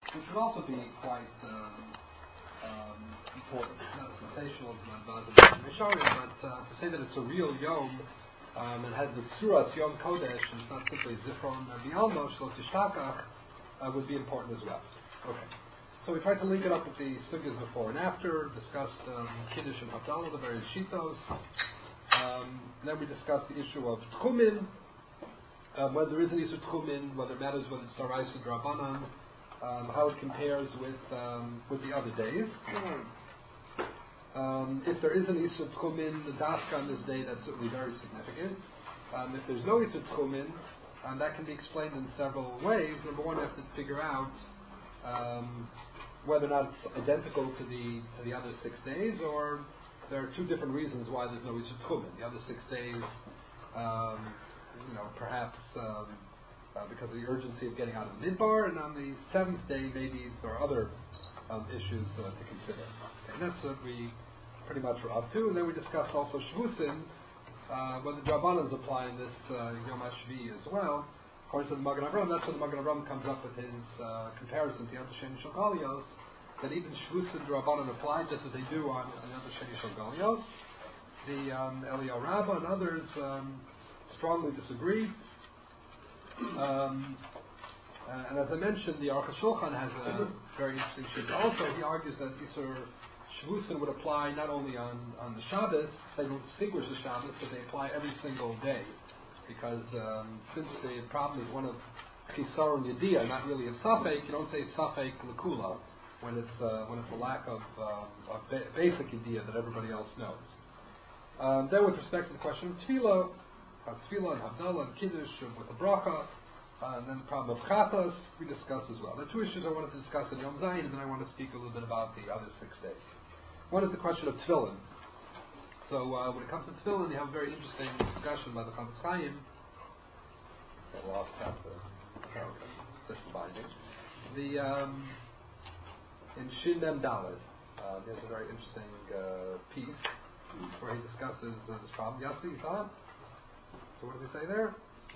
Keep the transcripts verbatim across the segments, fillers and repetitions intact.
which would also be quite um, um, important. It's not sensational, it's not Bazim, but uh, to say that it's a real Yom um, and has the Tsuras Yom Kodesh, and it's not simply Zichron Bi'alma, Shlo Tishtakach, uh, would be important as well. Okay. So we tried to link it up with the sugyas before and after, discussed um, Kiddush and Havdalah, the various shitos. Um, then we discussed the issue of Tchumin, um, whether there is an Isur Tchumin, whether it matters whether it's Daraisa or Drabanan, um, how it compares with um, with the other days. Um, if there is an Isur Tchumin, the Dafka on this day, that's certainly very significant. Um, if there's no Isur Tchumin, um, that can be explained in several ways. Number one, you have to figure out um, whether or not it's identical to the to the other six days, or there are two different reasons why there's no Isur Tchumin. The other six days, um, you know, perhaps um, uh, because of the urgency of getting out of the Midbar, and on the seventh day, maybe there are other um, issues uh, to consider. Okay, and that's what we pretty much were up to. And then we discussed also Shvusim, uh, whether Drabanans apply in this uh, Yom HaShvi as well. According to the Magen Avraham, that's where the Magen Avraham comes up with his uh, comparison to Yom Sheni Shogalios, that even Shvus and Drabanan apply just as they do on Yom Sheni Shogalios. The um, Eliyahu Rabbah and others um, strongly disagree. Um, uh, and as I mentioned, the Aruch HaShulchan has a very interesting shit. Also, he argues that Isur Shvusin would apply not only on, on the Shabbos, they don't distinguish the Shabbos, but they apply every single day. Because um, since the problem is one of Chisar and Yediyah, not really a Safek, you don't say Safek L'Kula when it's uh, when it's a lack of, um, of ba- basic Yediyah that everybody else knows. Um, then with respect to the question of Tefillah, of Tefillah and Havdalah and Kiddush with the Bracha, uh, and then the problem of Chatas, we discussed as well. There are two issues I wanted to discuss in Yom Zayin, and then I want to speak a little bit about the other six days. One is the question of Tefillin. So uh, when it comes to Tefillin, you have a very interesting discussion by the Chavetz Chaim. I lost half the, oh, okay, just the binding. The, um, in Shin Mem Daled, uh, there's a very interesting uh, piece where he discusses uh, this problem. Yossi, you saw it? So what does he say there?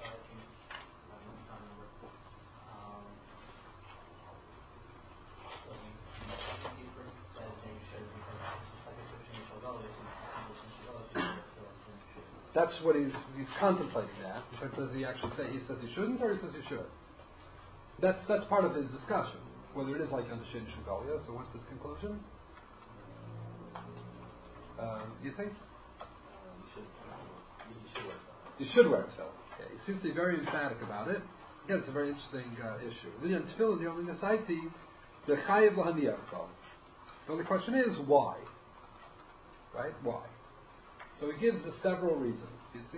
That's what he's he's contemplating that. But does he actually say he says he shouldn't, or he says he should? That's that's part of his discussion, whether it is like under Shin Shugalia. So what's his conclusion? Um, you think? Um, you should. You should wear tefillin. You should wear tefillin. Okay. He seems to be very emphatic about it. Again, it's a very interesting uh, issue. Then tefillin, the only nesaiti, the chayiv lahaniachto. The only question is why. Right? Why? So he gives us several reasons. You see?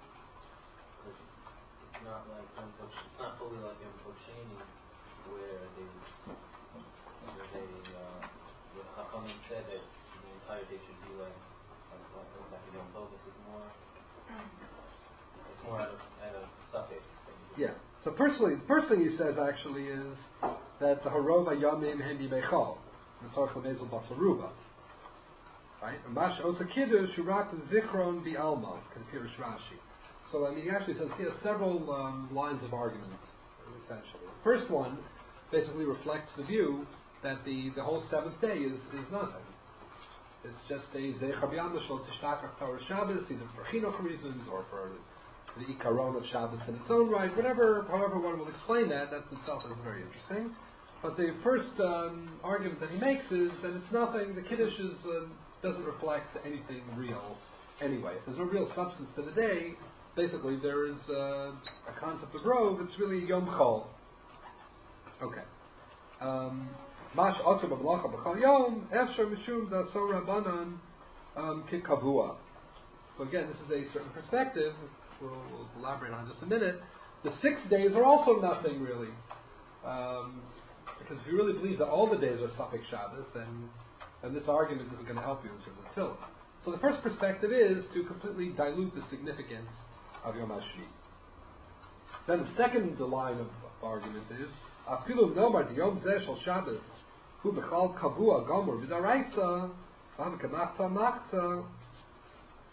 It's not like it's not fully like Yom Tov where they where they uh, where the Chachamim said that the entire day should be like like like, like a Yom Tov. This is more it's more out of out of suffix. Yeah. So personally, the first thing he says actually is that the Harova Yamim Hendi Bechal, the Tzorch Lemezel Basaruba. Right? Mash Osa Kiddush Shurak Zichron Bi'alma, Pirush Rashi. So I mean, he actually says he has several um, lines of argument, essentially. The first one basically reflects the view that the, the whole seventh day is, is nothing. It's just a Zecher B'Yam Shlo Tishtakach Torah Shabbos, either for chinuch reasons or for the Ikaron of Shabbos in its own right, whatever, however one will explain that, that itself is very interesting. But the first um, argument that he makes is that it's nothing, the Kiddush is, uh, doesn't reflect anything real anyway. If there's no real substance to the day, basically there is uh, a concept of rov, it's really Yom Chol. Okay. Mash also b'malacha b'chal yom, efshar mishum da'asor rabbanan kikavua. So again, this is a certain perspective, we'll, we'll elaborate on in just a minute. The six days are also nothing really. Um, because if you really believe that all the days are Safek Shabbos, then, then this argument isn't going to help you in terms of tefillah. So the first perspective is to completely dilute the significance of Yom HaShvi. Then the second line of argument is Afilu nomar diyom zeh shel Shabbos hu b'chal kavua gomor v'daraisa v'hav k'machza machza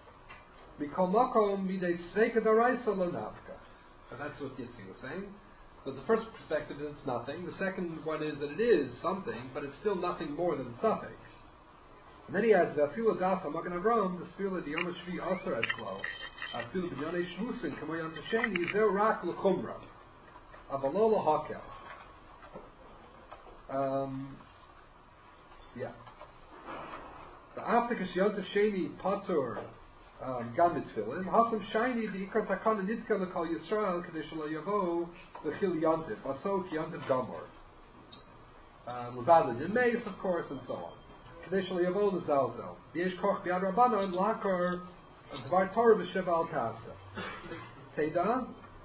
mikol makom midei sveika daraisa lo nafka. And that's what Yitzi was saying. So the first perspective is it's nothing. The second one is that it is something, but it's still nothing more than suffix. And then he adds, "V'afilu das ha'magen Avram, the spirla di yom hashvi aser etzlo, afilu b'nyanei shvusin kamo yom tasheni, zeu rak l'chumra, avalo l'hakel." Um, yeah. The after k'shiyom tasheni patur gam mitfilin, hasam shayni the ikar takana nitka l'kal Yisrael k'dei shelo yavo l'chil yontif, aso k'yontif gamor. L'vad l'dimeis, of course, and so on. K'dei shelo yavo l'zalzel. V'yesh koch b'yad rabbanon l'akar dvar Torah b'sheva al tasa. Teda,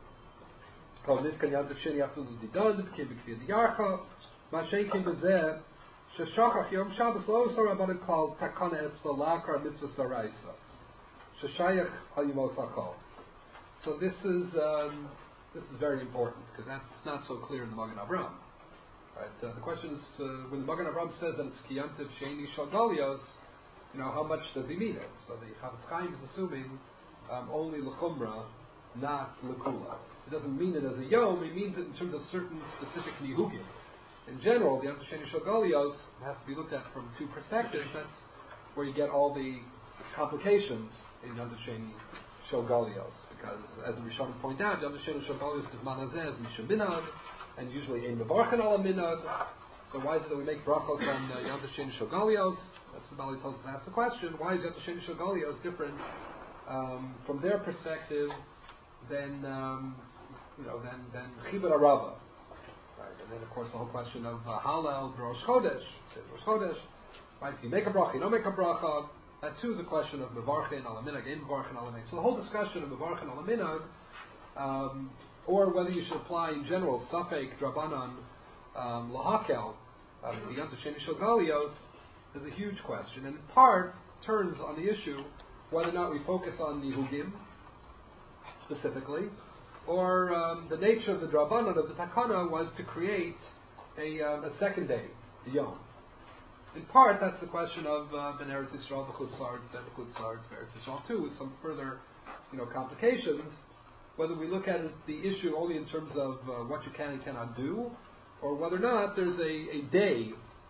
kol nitka yontif sheni afilu didod, b'kim b'kviyad yarcha, ma'shenkin b'zeh, sheshachach yom Shabbos lo osar rabbanon kal takana etzlo l'akar mitzvah d'oraisa. Sheshayach hayimos hakol. So this is um, this is very important because that's not so clear in the Magen Avraham. Right? Uh, the question is uh, when the Magen Avraham says that it's kiyantiv sheni shogalios, you know, how much does he mean it? So the Chavetz Chaim is assuming um, only l'chumra, not l'kula. It doesn't mean it as a yom. He means it in terms of certain specific nihugim. In general, the kiyantiv sheni shogalios has to be looked at from two perspectives. That's where you get all the complications in Yom Sheni Shogalios, because as the Rishonim point out, Yom Sheni Shogalios is manazeh is mishum minad, and usually ein mevarchen ala minad. So why is it that we make brachos on uh, Yom Sheni Shogalios? That's the Bali Tosas asks the question: why is Yom Sheni Shogalios different um, from their perspective than um, you know than than Chibur Arava? Right, and then of course the whole question of uh, Halal Rosh Chodesh, Rosh Chodesh. Right, if you make a bracha, you don't make a bracha. That too is a question of mevarchin ala minhag, ein mevarchin ala minhag. So the whole discussion of mevarchin ala minhag, um, or whether you should apply in general safek drabanan um, lahakel um, to Yom Sheni Shogalios is a huge question, and in part turns on the issue whether or not we focus on the hugim specifically, or um, the nature of the drabanan of the takana was to create a, uh, a second day, the yom. In part, that's the question of uh, Ben Eretz Yisrael, B'chutz La'aretz, Ben B'chutz La'aretz, Eretz Yisrael too, with some further, you know, complications. Whether we look at it, the issue only in terms of uh, what you can and cannot do, or whether or not there's a, a day,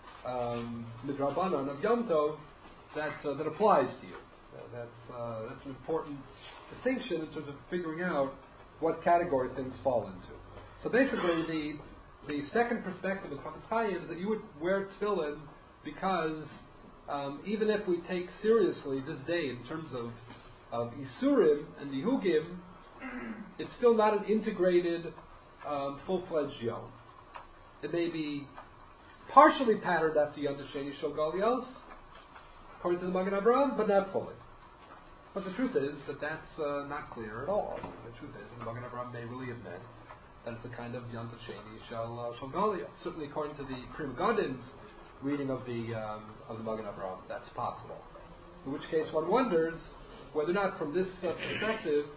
um, midrabanan of Yom Tov, that uh, that applies to you. Uh, that's uh, that's an important distinction in terms of figuring out what category things fall into. So basically, the the second perspective of Chavetz Chaim is that you would wear tefillin because um, even if we take seriously this day in terms of, of Isurim and Nihugim, it's still not an integrated, um, full-fledged Yom. It may be partially patterned after Yom Sheni Shogalios, according to the Magen Avraham, but not fully. But the truth is that that's uh, not clear at all. The truth is that the Magen Avraham may really have meant that it's a kind of Yom Sheni Shogalios. Certainly according to the Pri Megadin's reading of the um, of the Magen Avraham, that's possible. In which case, one wonders whether or not, from this uh, perspective,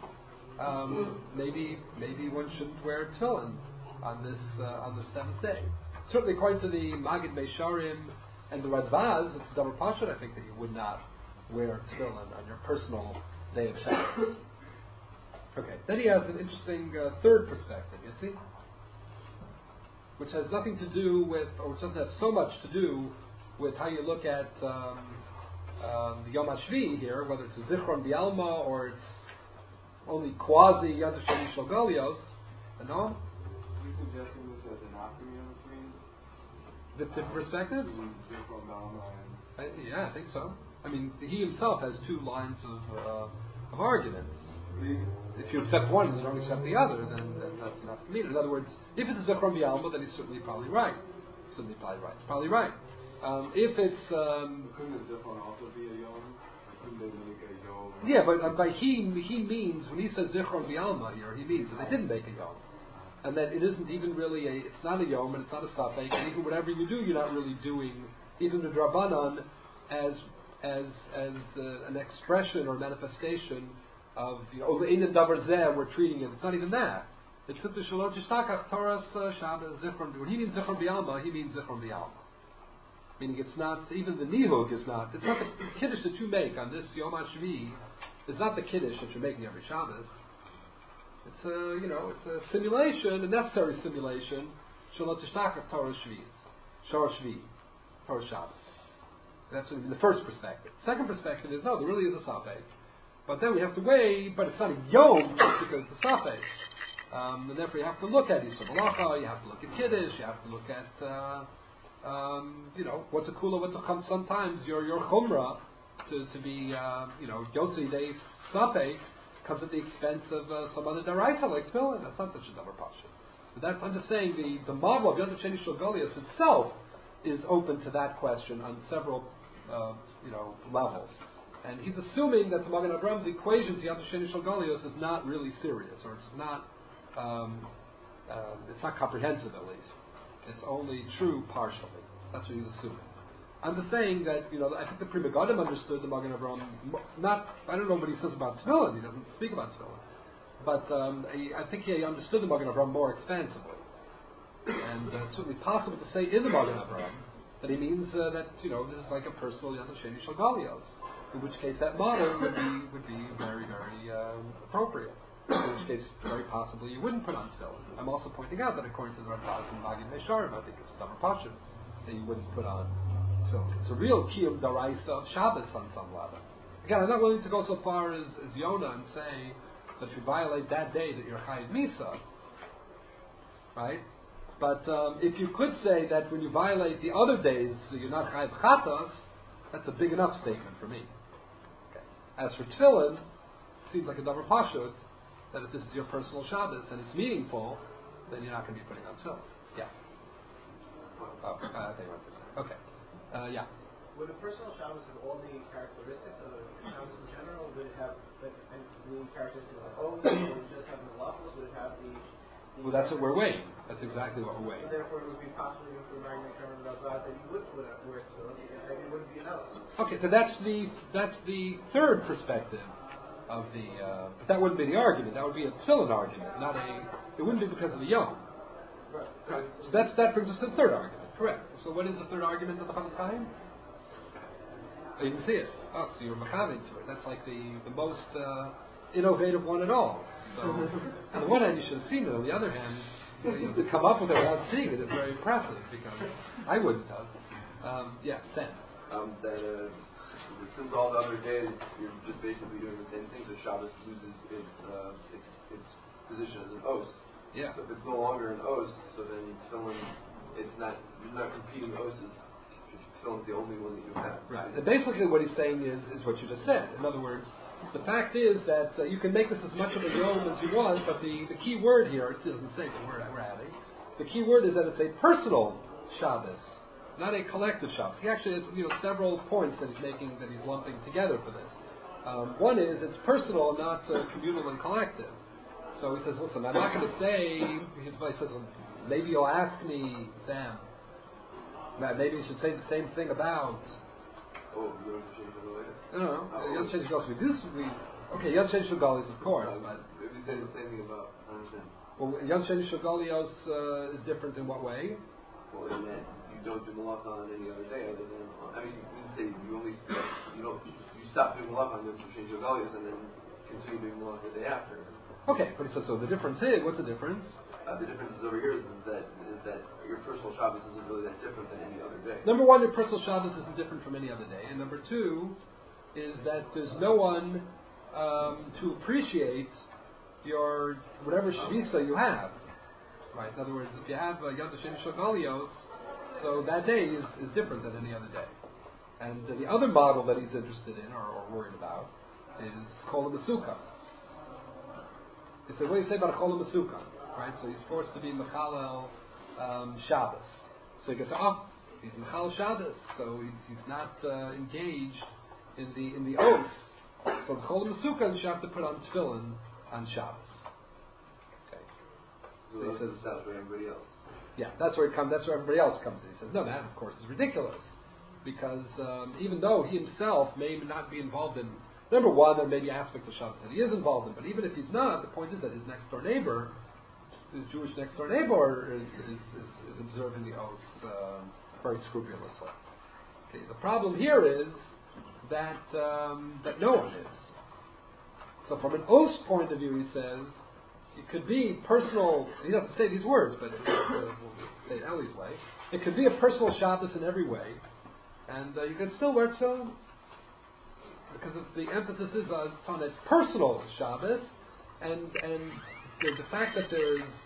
um, maybe maybe one shouldn't wear tefillin on this uh, on the seventh day. Certainly, according to the Magid Meisharim and the Radvaz, it's Davar Pashut, I think, that you would not wear tefillin on your personal day of Shabbos. Okay, then he has an interesting uh, third perspective. You see, which has nothing to do with, or which doesn't have so much to do with how you look at um, um, the Yom HaShvi here, whether it's a Zichron B'Alma or it's only quasi Yom Sheni Shogalios. No? Are you suggesting this as an acronym between the different perspectives? Zichron B'Alma and... I, yeah, I think so. I mean, he himself has two lines of uh, of argument. If you accept one and you don't accept the other, then, then that's enough to mean it. In other words, if it's a Zichron B'Alma, then he's certainly probably right. Certainly probably right. He's probably right. Um, if it's... Um, Couldn't the Zichron also be a Yom? Couldn't they make a Yom? Yeah, but uh, by he, he means, when he says Zichron B'Alma here, he means that they didn't make a Yom. And that it isn't even really a... It's not a Yom, and it's not a Safek, and even whatever you do, you're not really doing, even the Drabanan, as as as uh, an expression or manifestation of, you know, in the Davar Zeh, we're treating it. It's not even that. It's simply Shalot Yishtakach Torah Shabbos Zichron. When he means Zichron B'Alma, he means Zichron B'Alma. Meaning it's not, even the Nihug is not, it's not the Kiddush that you make on this Yom HaShvi, is not the Kiddush that you're making every Shabbos. It's a, you know, it's a simulation, a necessary simulation. Shalot Tishtaka Torah Shvi, Shor Shvi, Torah Shabbos. That's the first perspective. Second perspective is no, there really is a safek, but then we have to weigh. But it's not a yom because it's a safek, um, and therefore you have to look at Yisur Malacha, you have to look at Kiddush, you have to look at, uh, um, you know, what's a kula, what's a chum. Sometimes your your chumrah to to be, uh, you know, Yotzei Day safek comes at the expense of uh, some other daraisa like tefillin. That's not such a davar pasha. But that's, I'm just saying the, the model of Yad Sheni Shel Goliath itself is open to that question on several uh, you know levels. And he's assuming that the Magen Abraham's equation to Yad Sheni Shel Goliath is not really serious, or it's not um, uh, it's not comprehensive at least. It's only true partially. That's what he's assuming. I'm just saying that, you know, I think the Pri Megadim understood the Magen Avraham, not, I don't know what he says about Tefillin, he doesn't speak about Tefillin, but um, he, I think he understood the Magen Avraham more expansively. And uh, it's certainly possible to say in the Magen Avraham that he means uh, that, you know, this is like a personal Yad Sheni Shel Golios, in which case that model would be, would be very, very um, appropriate. In which case, very possibly, you wouldn't put on Tefillin. I'm also pointing out that according to the Ramchal and Magid Mesharim, I think it's Davar Pashut, that you wouldn't put on Tefillin. It's a real Kiyum Daraisa of Shabbos on some level. Again, I'm not willing to go so far as, as Yonah and say that if you violate that day that you're Chayiv Misa, right? But um, if you could say that when you violate the other days, so you're not Chayiv Chatas, that's a big enough statement for me. Okay. As for Tefillin, it seems like a Davar Pashut, that if this is your personal Shabbos and it's meaningful, then you're not going to be putting on Tefillin. Yeah. Oh, uh, they want to say. Okay. Uh, yeah. Would a personal Shabbos have all the characteristics of a Shabbos in general? Would it have like, the characteristics of the oath? Would it just have the malachos? Would it have the, the Well, that's what we're weighing. That's exactly what we're weighing. So therefore, it would be possible for Magna Carmen Rabaz that you would put up where it's maybe it wouldn't be an oath. Okay, so that's the that's the third perspective of the. Uh, but that wouldn't be the argument. That would be a tefillin argument, not a. It wouldn't be because of the yom. Right. Right. So that's that brings us to the third argument. Correct. So what is the third argument of the Chafetz Chaim? Oh, you can see it. Oh, so you're machaving to it. That's like the the most uh, innovative one at all. So on the one hand, you should have seen it. On the other hand, you know, to come up with it without seeing it is very impressive because I wouldn't have. Um, yeah, Sam. Um, that uh, since all the other days you're just basically doing the same thing, so Shabbos loses its uh, its, its position as an os. Yeah. So if it's no longer an os, so then tefillin, it's not you're not competing oses. Tefillin's the only one that you have. Right. And basically, what he's saying is is what you just said. In other words, the fact is that uh, you can make this as much of a yom as you want, but the, the key word here, it doesn't say the word we're adding. The key word is that it's a personal Shabbos, not a collective Shabbos. He actually has, you know, several points that he's making, that he's lumping together for this. Um, one is it's personal, not uh, communal and collective. So he says, listen, I'm not going to say, he says, maybe you'll ask me, Sam, maybe you should say the same thing about... Oh, you don't change the way? No, no, no. Yad Sheni Shel Golios. We do, we, okay, Yad Sheni Shel Golios, of course, um, but... If you say the same thing about, I understand. Well, Yad Sheni Shel Golios uh, is different in what way? Well, in that you don't do malacha on any other day other than, I mean, you can say you only, you don't, you stop doing malacha on Yom Sheni Shel Golios and then continue doing malacha the day after. Okay, but so, so the difference is, what's the difference? Uh, the difference is over here is that is that your personal Shabbos isn't really that different than any other day. Number one, your personal Shabbos isn't different from any other day. And number two is that there's no one um, to appreciate your whatever shvisa you have. Right? In other words, if you have uh, Yad Sheni Shel Golios, so that day is, is different than any other day. And uh, the other model that he's interested in or, or worried about is Chol HaMesukah. He said, what do you say about a Chol HaMesukah? Right? So he's forced to be Mechalel um, Shabbos. So you can say, oh, he's Mechalel Shabbos, so he, he's not uh, engaged in the in the Os. So the Chol HaMesukah, you have to put on Tefillin on Shabbos. Okay. So, So he says, that's for everybody else. yeah, that's where it comes. That's where everybody else comes in. He says, no, that of course is ridiculous, because um, even though he himself may not be involved in, number one, there may be aspects of Shabbos that he is involved in, but even if he's not, the point is that his next door neighbor, his Jewish next door neighbor, is is, is, is observing the oaths uh, very scrupulously. Okay, the problem here is that um, that no one is. So from an oath point of view, he says, it could be personal. He doesn't say these words, but it's, uh, we'll say it Ellie's way. It could be a personal Shabbos in every way, and uh, you could still wear tefillin because of the emphasis is on, it's on a personal Shabbos, and and the, the fact that there's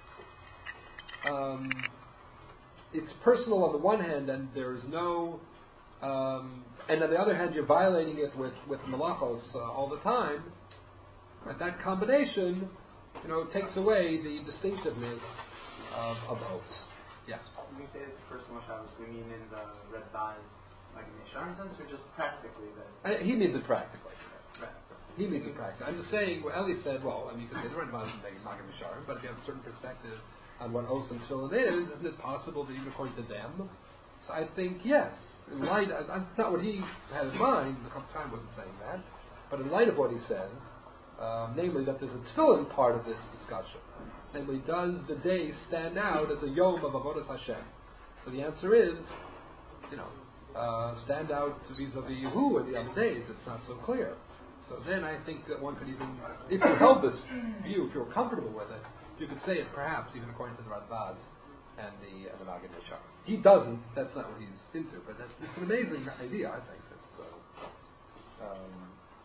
um, it's personal on the one hand, and there's no, um, and on the other hand, you're violating it with with malachos uh, all the time. And that combination, you know, takes away the distinctiveness of, of oaths. Yeah. When we say it's a personal Shabbos, we mean in the Red Baz, like in the Yeshar sense, or just practically that? Uh, he means it practically. Right. He means it practically. I'm just saying, well, Eli said, well, I mean, you could say the Red Baz is Magid Yeshar, but if you have a certain perspective on what oaths and tefillin is, isn't it possible that even according to them? So I think, yes, in light, of, that's not what he had in mind, the Chaim wasn't saying that, but in light of what he says, Um, namely that there's a tefillin part of this discussion. Namely, does the day stand out as a yom of avodas Hashem? So the answer is, you know, uh, stand out vis-a-vis Yehu or the other days. It's not so clear. So then I think that one could even, if you held this view, if you were comfortable with it, you could say it perhaps even according to the Radbaz and the and the Magid Yeshar. He doesn't. That's not what he's into. But that's, it's an amazing idea. I think it's. Uh, um,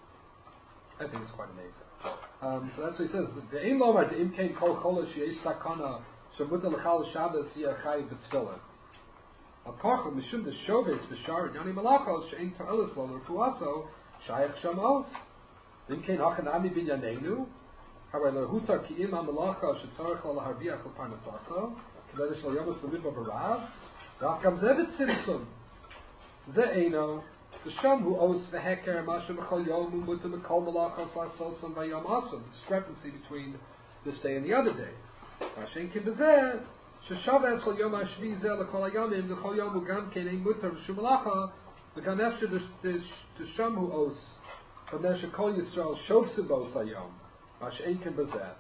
I think it's quite amazing. Um, so that's what he says. The Ein Lomar the Imkein Kol Chola Sheyesh Sakana Shemuta Lechal Shabbos Yachai B'Tefillin. Al Karchel Mishum the Shoves B'Shar Yoni Malachos She'ein To'elis Lo L'Rufuaso Shayach Shamos. Imkein Hachanami Binyanenu. However, Hutar Ki Im HaMalacha Shetzarech Lo L'Harbiach L'Parnasaso Kedei Shal Yomus B'Midbar B'Rav Rav Gam Zeh B'Tzimtzum Zeh Eino The Sham who owes the heker masha mechal yom umuta mekol malachas lasosam vayom asam. Discrepancy between this day and the other days. Mashen kim bezeh sheshav etzal yom hashvi zeh lekol hayomim mechal yom ugam kenei mutar v'shum malacha v'gam efshe the Sham who owes v'mesha kol Yisrael shovsim bos hayom mashen kim bezeh.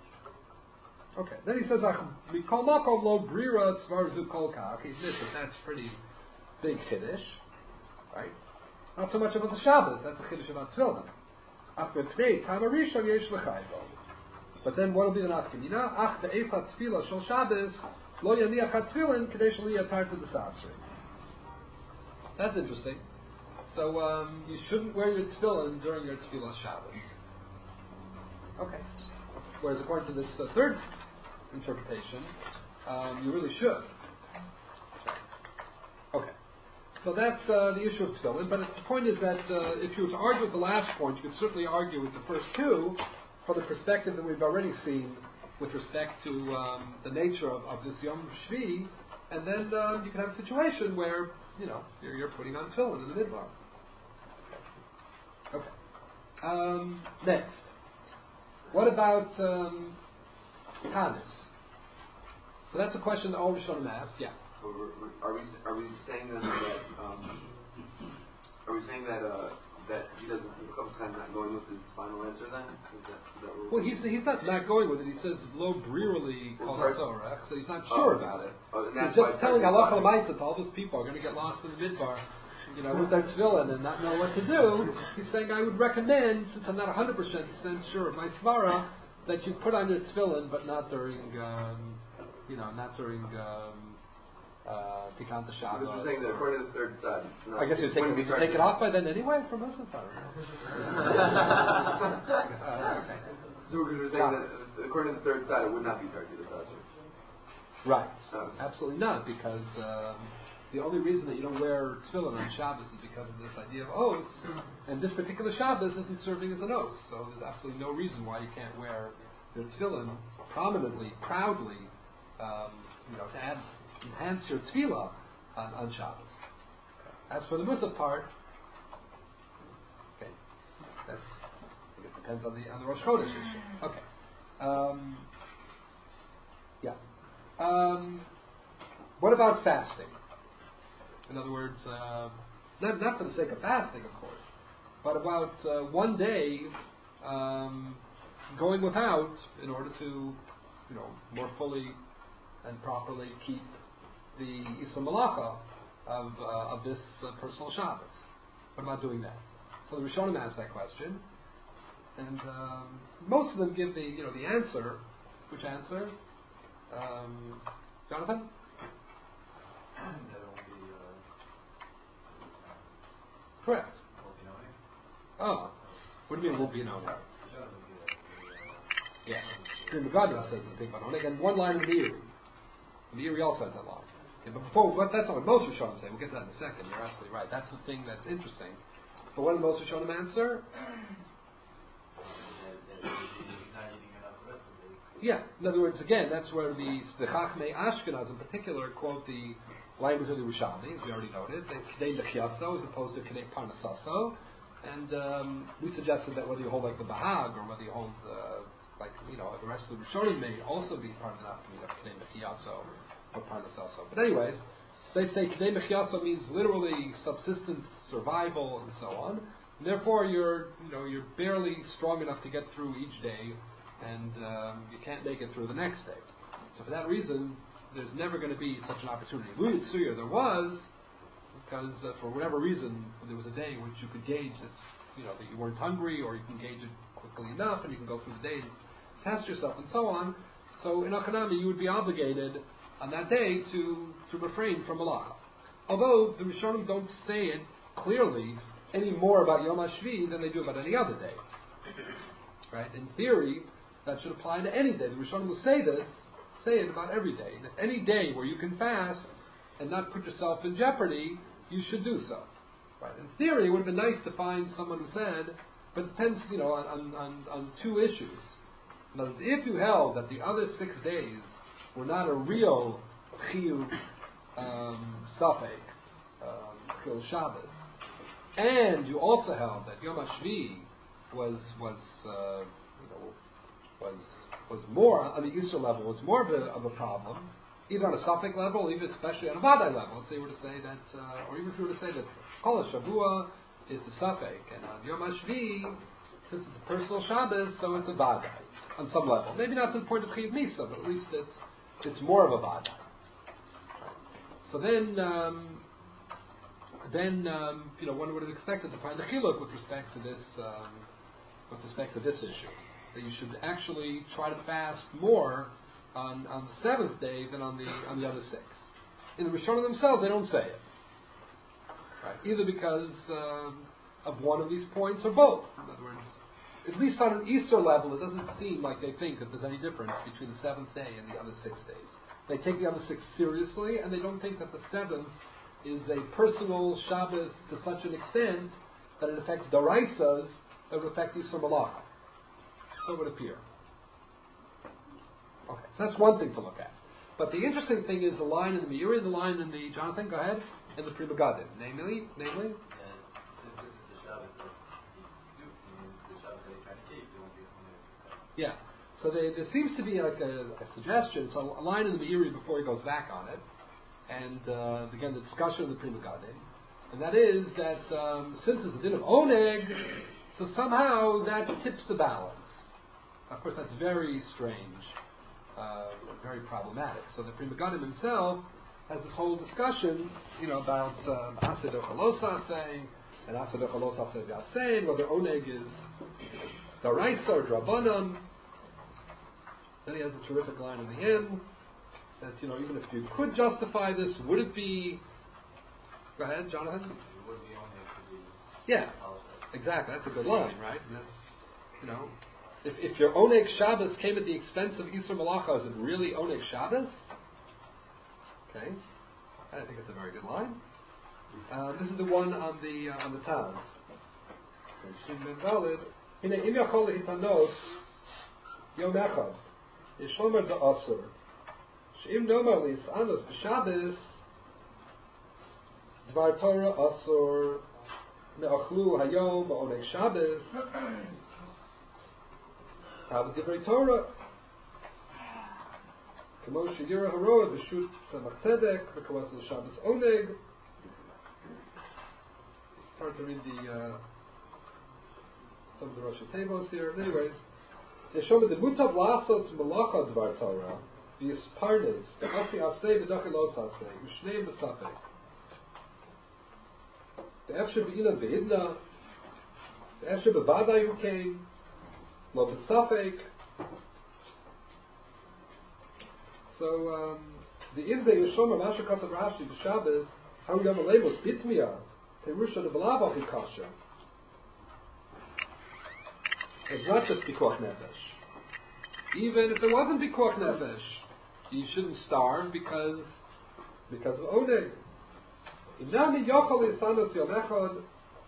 Okay, then he says mikol makom lo brira svar zu kol kach. He admits that that's pretty big chiddush, right? Not so much about the Shabbos, that's a chiddush about tefillin. After pnei time arishon yesh l'chayvo. But then what will be the nafkamina? Ach be'esat tefillah shel Shabbos lo yaniach ha-tefillin kadei shel yatar to the sasri. That's interesting. So um, you shouldn't wear your tefillin during your tefillah Shabbos. Okay. Whereas according to this uh, third interpretation, um, you really should. Okay. So that's uh, the issue of tefillin. But the point is that uh, if you were to argue with the last point, you could certainly argue with the first two from the perspective that we've already seen with respect to um, the nature of, of this Yom Shvi, and then uh, you can have a situation where, you know, you're, you're putting on tefillin in the midbar. Okay. Um, next. What about um, Tanis? So that's a question that all Rishonim asked. Yeah. Are we are we saying then that um, are we saying that uh, that he doesn't kind of not going with his final answer then? Is that, is that what well, he's he's not not going with it. He says lo brirally kol hatzorah, so he's not sure oh, about it. Oh, so he's just telling halacha l'maisa to all those people are going to get lost in the midbar, you know, with their tefillin and not know what to do. He's saying I would recommend, since I'm not one hundred percent sure of my svara, that you put on your tefillin, but not during, um, you know, not during. Um, Uh, Tikant Shabbos. Because we're saying that according to the third side. No, I guess you'd take, it, would you take it off by then anyway from us? uh, okay. So we're saying that according to the third side, it would not be Targit Asasri. Right. Oh. Absolutely not, because um, the only reason that you don't wear tefillin on Shabbos is because of this idea of os, and this particular Shabbos isn't serving as an os, so there's absolutely no reason why you can't wear your tefillin prominently, proudly, um, you know, to add enhance your tefillah on, on Shabbos. As for the Musaf part, okay, that's, I think it depends on the on the Rosh Chodesh issue. Okay, um, yeah. Um, what about fasting? In other words, uh, not not for the sake of fasting, of course, but about uh, one day um, going without in order to, you know, more fully and properly keep the Isra Malacha of, uh, of this uh, personal Shabbos. What about doing that? So the Rishonim asked that question. And um, most of them give the, you know, the answer. Which answer? Um, Jonathan? That will be, uh, Correct. Wolfenonic. Oh. What do you mean will be an Oneg? John will be, uh, Yeah. Pri Megadim says the big one Oneg, and one line in the Meiri. The Meiri also has that line. Okay, but before, what, that's not what most Rishonim say. We'll get to that in a second. You're absolutely right. That's the thing that's interesting. But what did most Rishonim answer? Yeah. In other words, again, that's where the the Chachmei Ashkenaz in particular quote the language of the Yerushalmi, as we already noted, K'nei Lechiaso as opposed to K'nei Parnasaso. And um, we suggested that whether you hold like the Bahag or whether you hold uh, like you know the rest of the Rishonim may also be part of that K'nei Lechiaso or Parnasaso. But anyways, they say K'nei Lechiaso means literally subsistence, survival, and so on. And therefore, you're you know you're barely strong enough to get through each day. And um, you can't make it through the next day. So for that reason, there's never going to be such an opportunity. Lu Yitzuya, there was, because uh, for whatever reason, there was a day in which you could gauge that, you know, that you weren't hungry, or you can gauge it quickly enough, and you can go through the day and test yourself, and so on. So in Achanami, you would be obligated on that day to, to refrain from malacha. Although the Rishonim don't say it clearly any more about Yom HaShvi than they do about any other day. Right? In theory, that should apply to any day. The Rishonim will say this, say it about every day. That any day where you can fast and not put yourself in jeopardy, you should do so. Right? In theory, it would have been nice to find someone who said, but it depends, you know, on, on, on two issues. In other words, if you held that the other six days were not a real chiyuv um, safek, um, chiyuv Shabbos, and you also held that Yom HaShvi was was uh, you know was was more on the Yisrael level was more of a, of a problem, either on a Safek level, even especially on a Vadai level. Let's say we were to say that, uh, or even if we were to say that Kol Shavua it's a Safek, and on Yom HaShvi, since it's a personal Shabbos, so it's a Vadai on some level. Maybe not to the point of Chiyav Misa, but at least it's it's more of a Vadai. So then. Um, Then um, you know one would have expected to find the chiluk with respect to this um, with respect to this issue, that you should actually try to fast more on, on the seventh day than on the on the other six. In the Rishonim themselves, they don't say it, right? Either because um, of one of these points or both. In other words, at least on an Easter level, it doesn't seem like they think that there's any difference between the seventh day and the other six days. They take the other six seriously, and they don't think that the seventh is a personal Shabbos to such an extent that it affects Daraisas that would affect Yisur Malacha. So it would appear. Okay, so that's one thing to look at. But the interesting thing is the line in the Meiri, the line in the, Jonathan, go ahead, in the Pri Megadim. Namely, namely? Yeah. So they, there seems to be like a, a suggestion, so a line in the Meiri before he goes back on it, and uh, again the discussion of the Pri Megadim, and that is that um, since it's a din of oneg, so somehow that tips the balance. Of course, that's very strange, uh, very problematic. So the Pri Megadim himself has this whole discussion, you know, about aseh dochalos aseh and aseh dochalos aseh v'aseh, whether oneg is daraisa or drabanan. Then he has a terrific line in the end. That, you know, even if you could justify this, would it be... Go ahead, Jonathan. It would be only to be yeah, exactly. That's a good line, right? And that's, you know, if, if your Oneg Shabbos came at the expense of Yisur Malacha, is it really Oneg Shabbos? Okay, I think it's a very good line. Uh, this is the one on the uh, on the Taz. Shin Ben Daled. Hine im yachol lehitanot yom echad yishomer da'asur. Im normally is anders b'Shabbos, Dvar Torah asur me'achlu hayom ba'oneg Shabbos. But Divrei Torah, kamo sheyira haroa b'shut tzemach tzedek v'kawas l'Shabbos oneg. It's hard to read the uh, some of the Rosh Tevos here. Anyways, Yeshoma the mutav lasos melacha Dvar Torah. The Isparnes, the Asi Aseh, the Dachilos Aseh, Mishneim the Safek. The Efshe Be'ina Ve'idna, the Efshe Be'vadai who came, lo b'safek. So um, the Inze Yeshomer Masha Kasav Rashi b'Shabbos Har Yom Aleimos Bitmiya Terusha de B'Lavav Hikasha. It's not just Pikuach Nefesh. Even if there wasn't Pikuach Nefesh, you shouldn't starve because because of Oneg. Inami Yochel Yisanos Yom Echad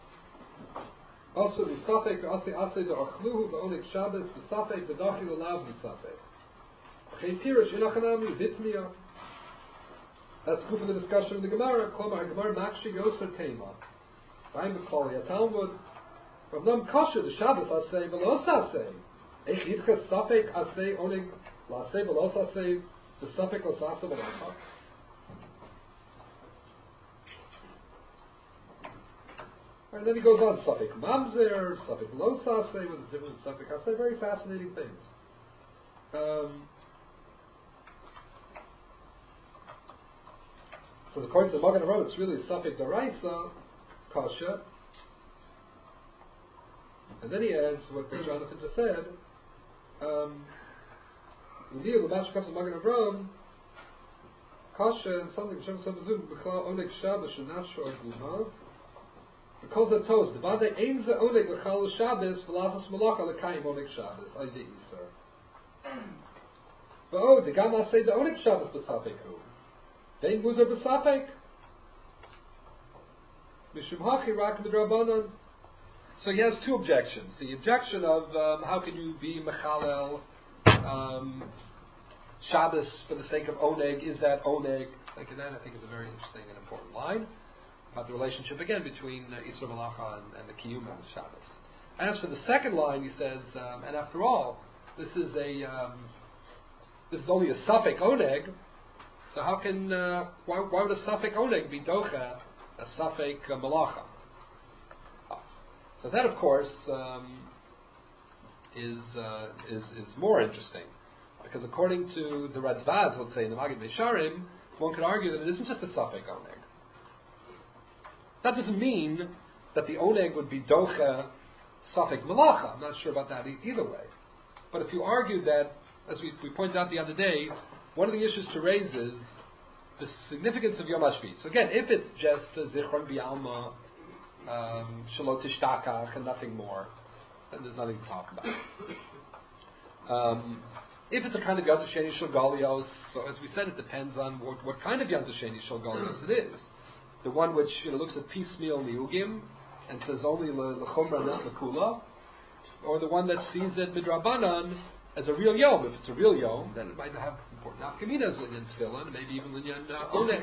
Also B'Safek Asi Asi De'Achluhu V'Oneg Shabbos B'Safek B'Dachi L'Lav B'Safek. Pirish Inachanami Bitmiya. That's good for the discussion of the Gemara. Klomar Gemara Makshi Yoser Tema. I'm the Klali Talmud. From Nam Kasha the Shabbos Asay Velos Asay. Eich Yidches Safek Asay Onig Lasay Velos Asay the Safek Losasa Velacha. And then he goes on Safek Mamzer, Safek Los Asay with the different Safek Asay. Very fascinating things. Um, So according to the Magen Avraham, it's really a Safek Daraisa, Kasha. And then he adds what Jonathan just said. Um, Indeed, the Mash Kasha Magen Avraham, Kasha and something Shem Sabazum B'Klal Oneg Shabbos Shenashu Aguma. Because it toes the Bade Ein Ze Oneg L'Chal Shabbos V'Lasas Malacha L'Kayim Oneg Shabbos Aydi Yisar. But oh, the Gamma say the Oneg Shabbos B'Safek Hu. Vein Muzer B'Safek. Mishum Hachi Rak Midrabanan. So he has two objections. The objection of um, how can you be Mechalel um, Shabbos for the sake of Oneg? Is that Oneg? Like that, I think is a very interesting and important line about the relationship again between uh, Isra Malacha and, and the Kiyum of Shabbos. As for the second line, he says, um, and after all, this is a um, this is only a Safek Oneg. So how can uh, why, why would a Safek Oneg be Docha a Safek uh, Malacha? Oh. So that, of course, um, is, uh, is is more interesting because according to the Radbaz, let's say in the Magid Beisharim, one could argue that it isn't just a Safek Oneg. That doesn't mean that the Oneg would be Docha Safek Malacha. I'm not sure about that e- either way. But if you argue that, as we, we pointed out the other day, one of the issues to raise is the significance of Yom HaShvi. So again, if it's just a Zichron B'Alma, um, Shalot Tishtakach, and nothing more, then there's nothing to talk about. Um, if it's a kind of Yom Sheni Shel Galios, so as we said, it depends on what, what kind of Yom Sheni Shel Galios it is. The one which you know, looks at piecemeal Niugim and says only L'chumra, not L'kula, or the one that sees it Midrabanan as a real Yom. If it's a real Yom, then it might have important nafkaminas, Linyan Tefillah, and maybe even Linyan uh, Oneg.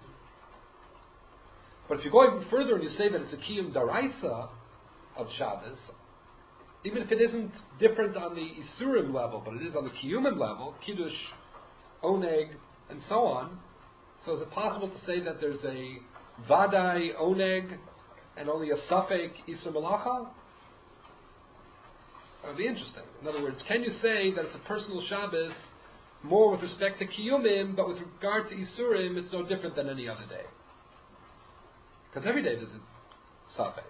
But if you go even further and you say that it's a Kiyum Daraisa of Shabbos, even if it isn't different on the Isurim level, but it is on the Kiyumim level, Kiddush, Oneg, and so on, so is it possible to say that there's a Vadai Oneg and only a Safek Isur Malacha? That would be interesting. In other words, can you say that it's a personal Shabbos more with respect to Kiyumim, but with regard to Isurim, it's no different than any other day? Because every day there's a Safek.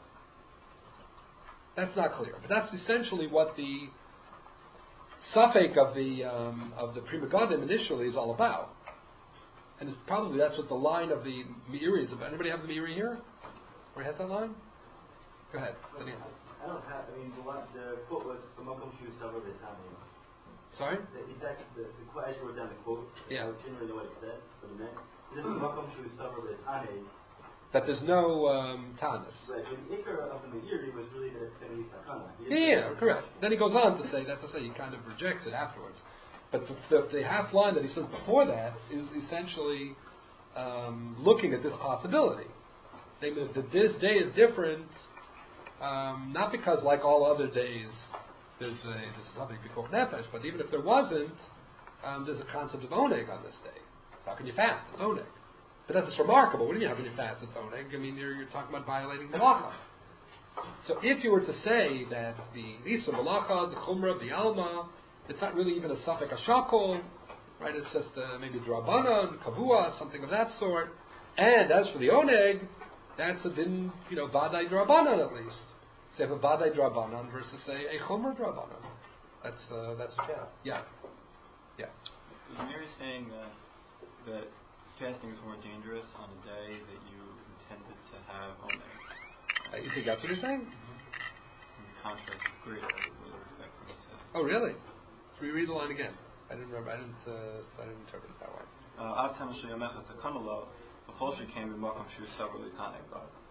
That's not clear, but that's essentially what the Safek of the um, of the Pri Megadim initially is all about. And it's probably that's what the line of the Meiri is about. Anybody have the Meiri here? Where has that line? Go ahead. I don't have. I mean, the one, the quote was from Makom Shu Savar Besami. Sorry? The exact the, the quote. I just wrote down the quote. Yeah. I didn't really know what it said, but it meant this is Makom Shu Savar Besami. That there's no um, tanis. Right. But the ikar of the Meiri was really that it's going to be sakana. Yeah, yeah, correct. Then he goes on to say that's to say he kind of rejects it afterwards. But the, the, the half line that he says before that is essentially um, looking at this possibility. Namely, that this day is different, um, not because like all other days there's a, this is something before Nefesh, but even if there wasn't, um, there's a concept of Oneg on this day. How can you fast? It's Oneg. But that's just remarkable. What do you mean how can you fast? It's Oneg. I mean, you're, you're talking about violating Malacha. So if you were to say that the Isa Malacha, the Chumrah, the Alma, it's not really even a Safek Ashakol, right? It's just uh, maybe Drabanan, Kavua, something of that sort. And as for the Oneg, that's a din, you know, Vadai Drabanan at least. So you have a badai drabanan versus a, a chomer drabanan. That's uh, that's what you have. Yeah, yeah. Is Mary saying uh, that fasting is more dangerous on a day that you intended to have oneg? Uh, you think that's what he's saying? And the contrast is greater with respect to the Oh, really? So we read the line again. I didn't remember. I didn't. Uh, I didn't interpret it that way. Avtam sheyamecha takanalo, the chol came in makom shu several taneg.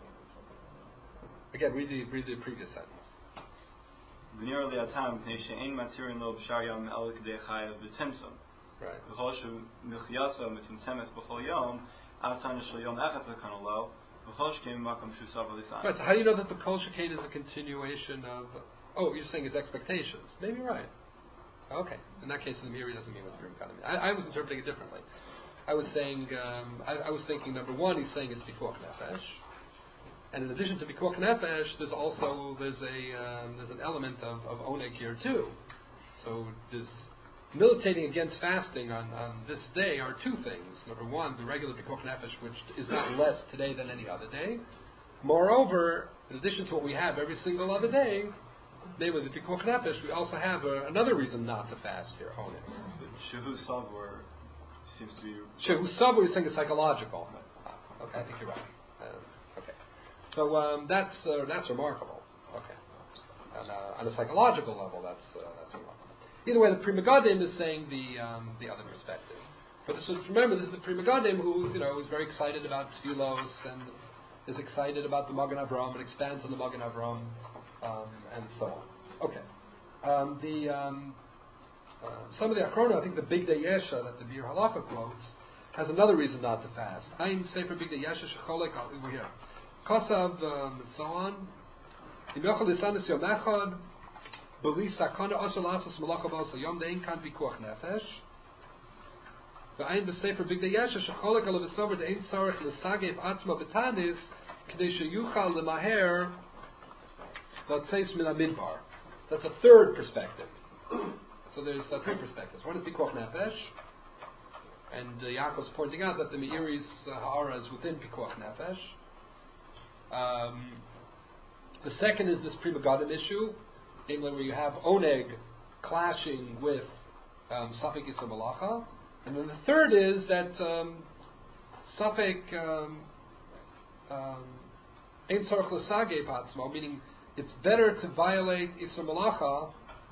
Again, read the read the previous sentence. V'nir liatam pnei she'ein matirin lo b'shar yom el k'dei chayav b'tzimtzum. Right. The chol shu michyasa mitzimtzemes b'chol yom, avtam sheyom echat takanalo, the chol came in makom shu several taneg. Right. So how do you know that the kol shekain is a continuation of? Oh, you're saying his expectations. Maybe you're right. Okay. In that case, the Miri doesn't mean what the Pri Megadim. I, I was interpreting it differently. I was saying, um, I, I was thinking, number one, he's saying it's Pikuach Nefesh. And in addition to Pikuach Nefesh, there's also, there's a, um, there's an element of, of Oneg here too. So this militating against fasting on, on this day are two things. Number one, the regular Pikuach Nefesh, which is not less today than any other day. Moreover, in addition to what we have every single other day, namely the Pikuach Nefesh, we also have uh, another reason not to fast here, Oneg. Shehu Savor seems to be... Shehu Sabur is saying it's psychological. Ah, okay, I think you're right. Uh, okay. So um, that's uh, that's remarkable. Okay. And, uh, on a psychological level, that's uh, that's remarkable. Either way, the Pri Megadim is saying the um, the other perspective. But this is, remember, this is the Pri Megadim who, you know, is very excited about Tfilos and is excited about the Magen Avraham and expands on the Magen Avraham um, and so on. Okay. Um, the... Um, Uh, some of the Achrona, I think the Big Day Yesha that the Bir Halacha quotes, has another reason not to fast. Ein Sefer Big Day Yesha Shecholek al over here. Kosav um, and so on. Im Yochel Lisanis Yom Echad Beli Sakana Osel Asas Malacha B'Osel Yom Dein Kan Pikuach Nefesh. Ve'ein B'Sefer Big Day Yesha Shecholek al V'Sover De'ein Tzarech L'Sagev Atzma B'Tanis K'dei Sheyuchal L'Maher L'Tzeis Min HaMidbar. So that's a third perspective. So there's uh, three perspectives. One is Pikuach Nefesh, and uh, Yaakov's pointing out that the Meiri's uh, Ha'ara is within Pikuach Nefesh. Um, the second is this Pri Megadim issue, namely where you have Oneg clashing with um, Safek Yisra Malacha. And then the third is that um, Safek um, um, Ein Tzorech L'Sagei Patzmo, meaning it's better to violate Yisra Malacha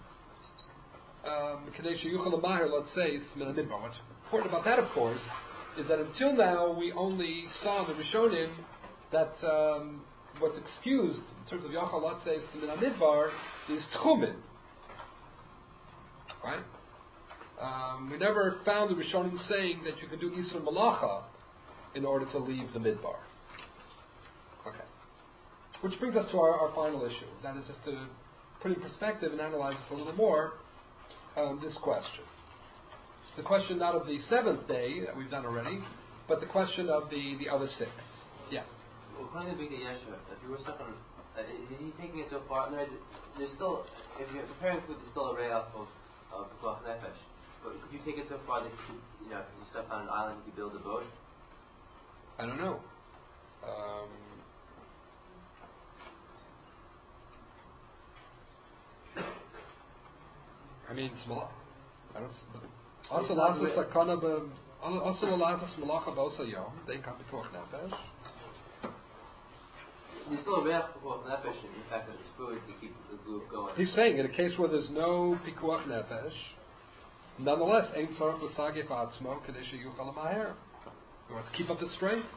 Kadesh Yuchal Mahir, let's say, What's important about that, of course, is that until now we only saw in the Rishonim that um, what's excused in terms of Yachal, let's say, Simin HaMidbar is Tchumin. Right? Um, we never found the Rishonim saying that you can do Isra Malacha in order to leave the Midbar. Okay. Which brings us to our, our final issue. That is just to put in perspective and analyze this a little more. Um, this question. The question not of the seventh day that we've done already, but the question of the, the other six. Yeah. Well, according to Big Day Yesha, if you were stuck on, uh, is he taking it so far? No, there's still, if you're preparing food, there's still a ray off of of Pikuach Nefesh. But could you take it so far that you could, you know, if you're stuck on an island, you could build a boat? I don't know. Um, I mean, small. I don't. Also, lasas sakana be. Also, lasas malacha b'osa yom. They come Pikuach Nefesh. There's still a ray off Pikuach Nefesh in the fact that it's food to keep the glue going. He's saying in a case where there's no Pikuach Nefesh, nonetheless, ein tzarech l'sagef atzmo kadei sheyuchal l'maher. You want to keep up his strength.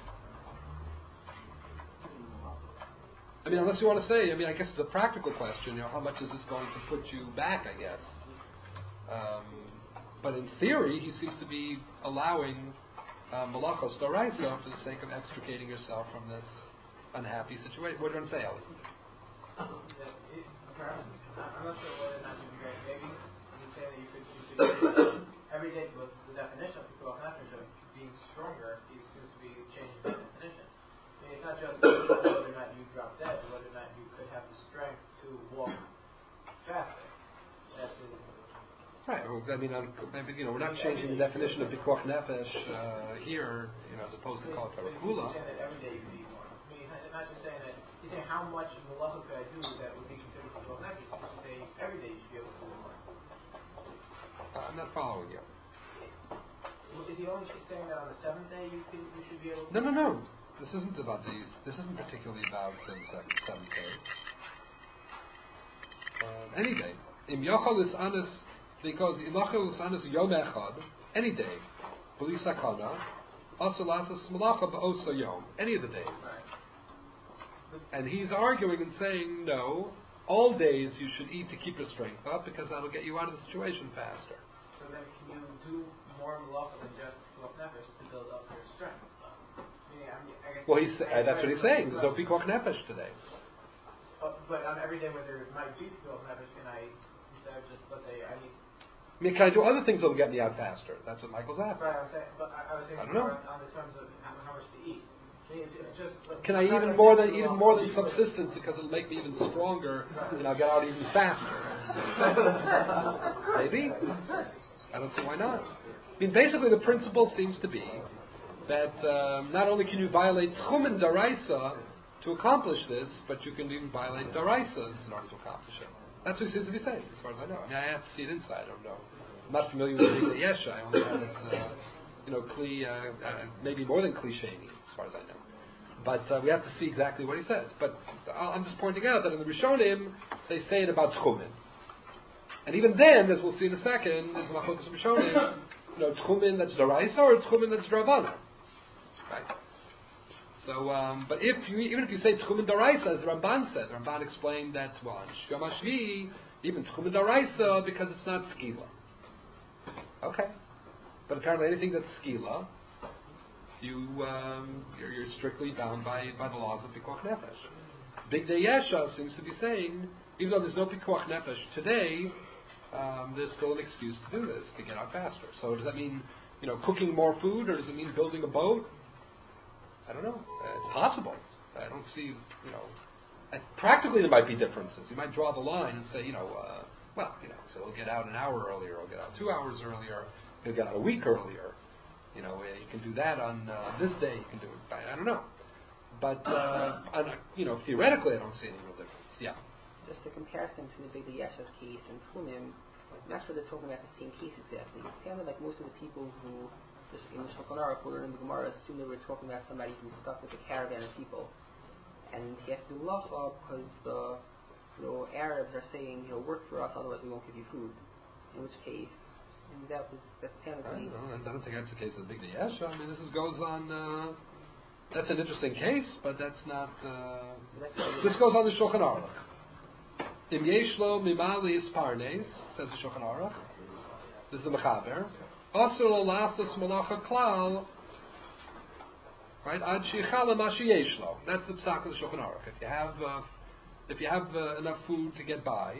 I mean, unless you want to say, I mean, I guess it's a practical question. You know, how much is this going to put you back? I guess. Um, but in theory, he seems to be allowing uh, malachos d'oraisa for the sake of extricating yourself from this unhappy situation. What are you going to say, Ali? Yeah, it, I'm not sure whether or not you'd be right. Maybe he's saying that you could, you could every day, but the definition of Pikuach Nefesh of being stronger, he seems to be changing the definition. I mean, it's not just whether or not you drop dead, but whether or not you could have the strength to walk faster. That's his. Right. Well, I mean, maybe, you know, we're not changing the definition of Pikuach Nefesh uh, here, you know, as opposed to call it Tarakula. He's saying that every day you could eat more. I mean, he's not, not just saying that. He's saying how how much malacha could I do that would be considered for twelve nefesh? You should say every day you should be able to do more. I'm not following you. Is he only saying that on the seventh day you can you should be able to? No, no, no. This isn't about these. This isn't particularly about the second, seventh day. Uh, any day. Im yochal is anis, because im yochal is anis yom echad, any day. B'li sakana, also lasas malacha ba'osa yom, any of the days. Right. And he's arguing and saying, no, all days you should eat to keep your strength up, because that'll get you out of the situation faster. So then can you do more malacha than just twelve nefesh to build up your strength? Meaning, I mean, I guess Well, he's, uh, that's what he's saying. There's no pikuach nefesh today. Uh, but on every day where there might be twelve nefesh, can I, instead of just, let's say, I need... I mean, can I do other things that'll get me out faster? That's what Michael's asking. Right, I'm saying, but I, I was saying I don't know. more on, on the terms of how, how much to eat. I mean, if it's just, like, Can I I'm not even gonna more do than even malacha, more than but- subsistence because it'll make me even stronger and I'll get out even faster? Maybe. I don't see why not. I mean, basically the principle seems to be that um, not only can you violate Tchumen Daraisa to accomplish this, but you can even violate Daraisas in order to accomplish it. That's what he seems to be saying, as far as I know. I mean, I have to see it inside. I don't know. I'm not familiar with the Bigdei Yesha. I only have it, uh, you know, kli, uh, uh, maybe more than Kli Sheni, as far as I know. But uh, we have to see exactly what he says. But I'm just pointing out that in the Rishonim, they say it about Tchumen. And even then, as we'll see in a second, there's Machokas Rishonim, you know, Tchumen that's Daraisa or Tchumen that's Drabana. Right? So, um, but if you, even if you say Tchumen Daraisa, as the Ramban said, the Ramban explained that, well, on Yom HaShvi, even Tchumen Daraisa, because it's not Skila. Okay. But apparently anything that's Skila, you, um, you're, you're strictly bound by, by the laws of Pikuach Nefesh. Bigdei Yesha seems to be saying, even though there's no Pikuach Nefesh today, um, there's still an excuse to do this, to get out faster. So does that mean, you know, cooking more food, or does it mean building a boat? I don't know. Uh, it's possible. I don't see, you know, uh, practically there might be differences. You might draw the line and say, you know, uh, well, you know, so we'll get out an hour earlier, we'll get out two hours earlier, we'll get out a week earlier. You know, you can do that on uh, this day, you can do it by, I don't know. But, uh, on, you know, theoretically I don't see any real difference. Yeah. Just a comparison between the Bigdei Yesha's case and Tchumen, I'm actually they're talking about the same case exactly. It sounded like most of the people who, just in the Shulchan Aruch, who learned in the Gemara, assumed they were talking about somebody who's stuck with a caravan of people. And he has to do malacha because the, you know, Arabs are saying, you know, work for us, otherwise we won't give you food. In which case, and that was, that sounded I to me... don't know. I don't think that's the case of the Bigdei Yesha. I mean, this is, goes on, uh, that's an interesting case, but that's not, uh, That's not this goes on the Shulchan Aruch. Im yeshlo mimali isparnes, says the Shulchan Aruch. This is the Mechaber. Asur lo lasas malacha klal, right? Ad shichala mashi yeshlo. That's the psak of the Shulchan Aruch. If you have, uh, if you have uh, enough food to get by,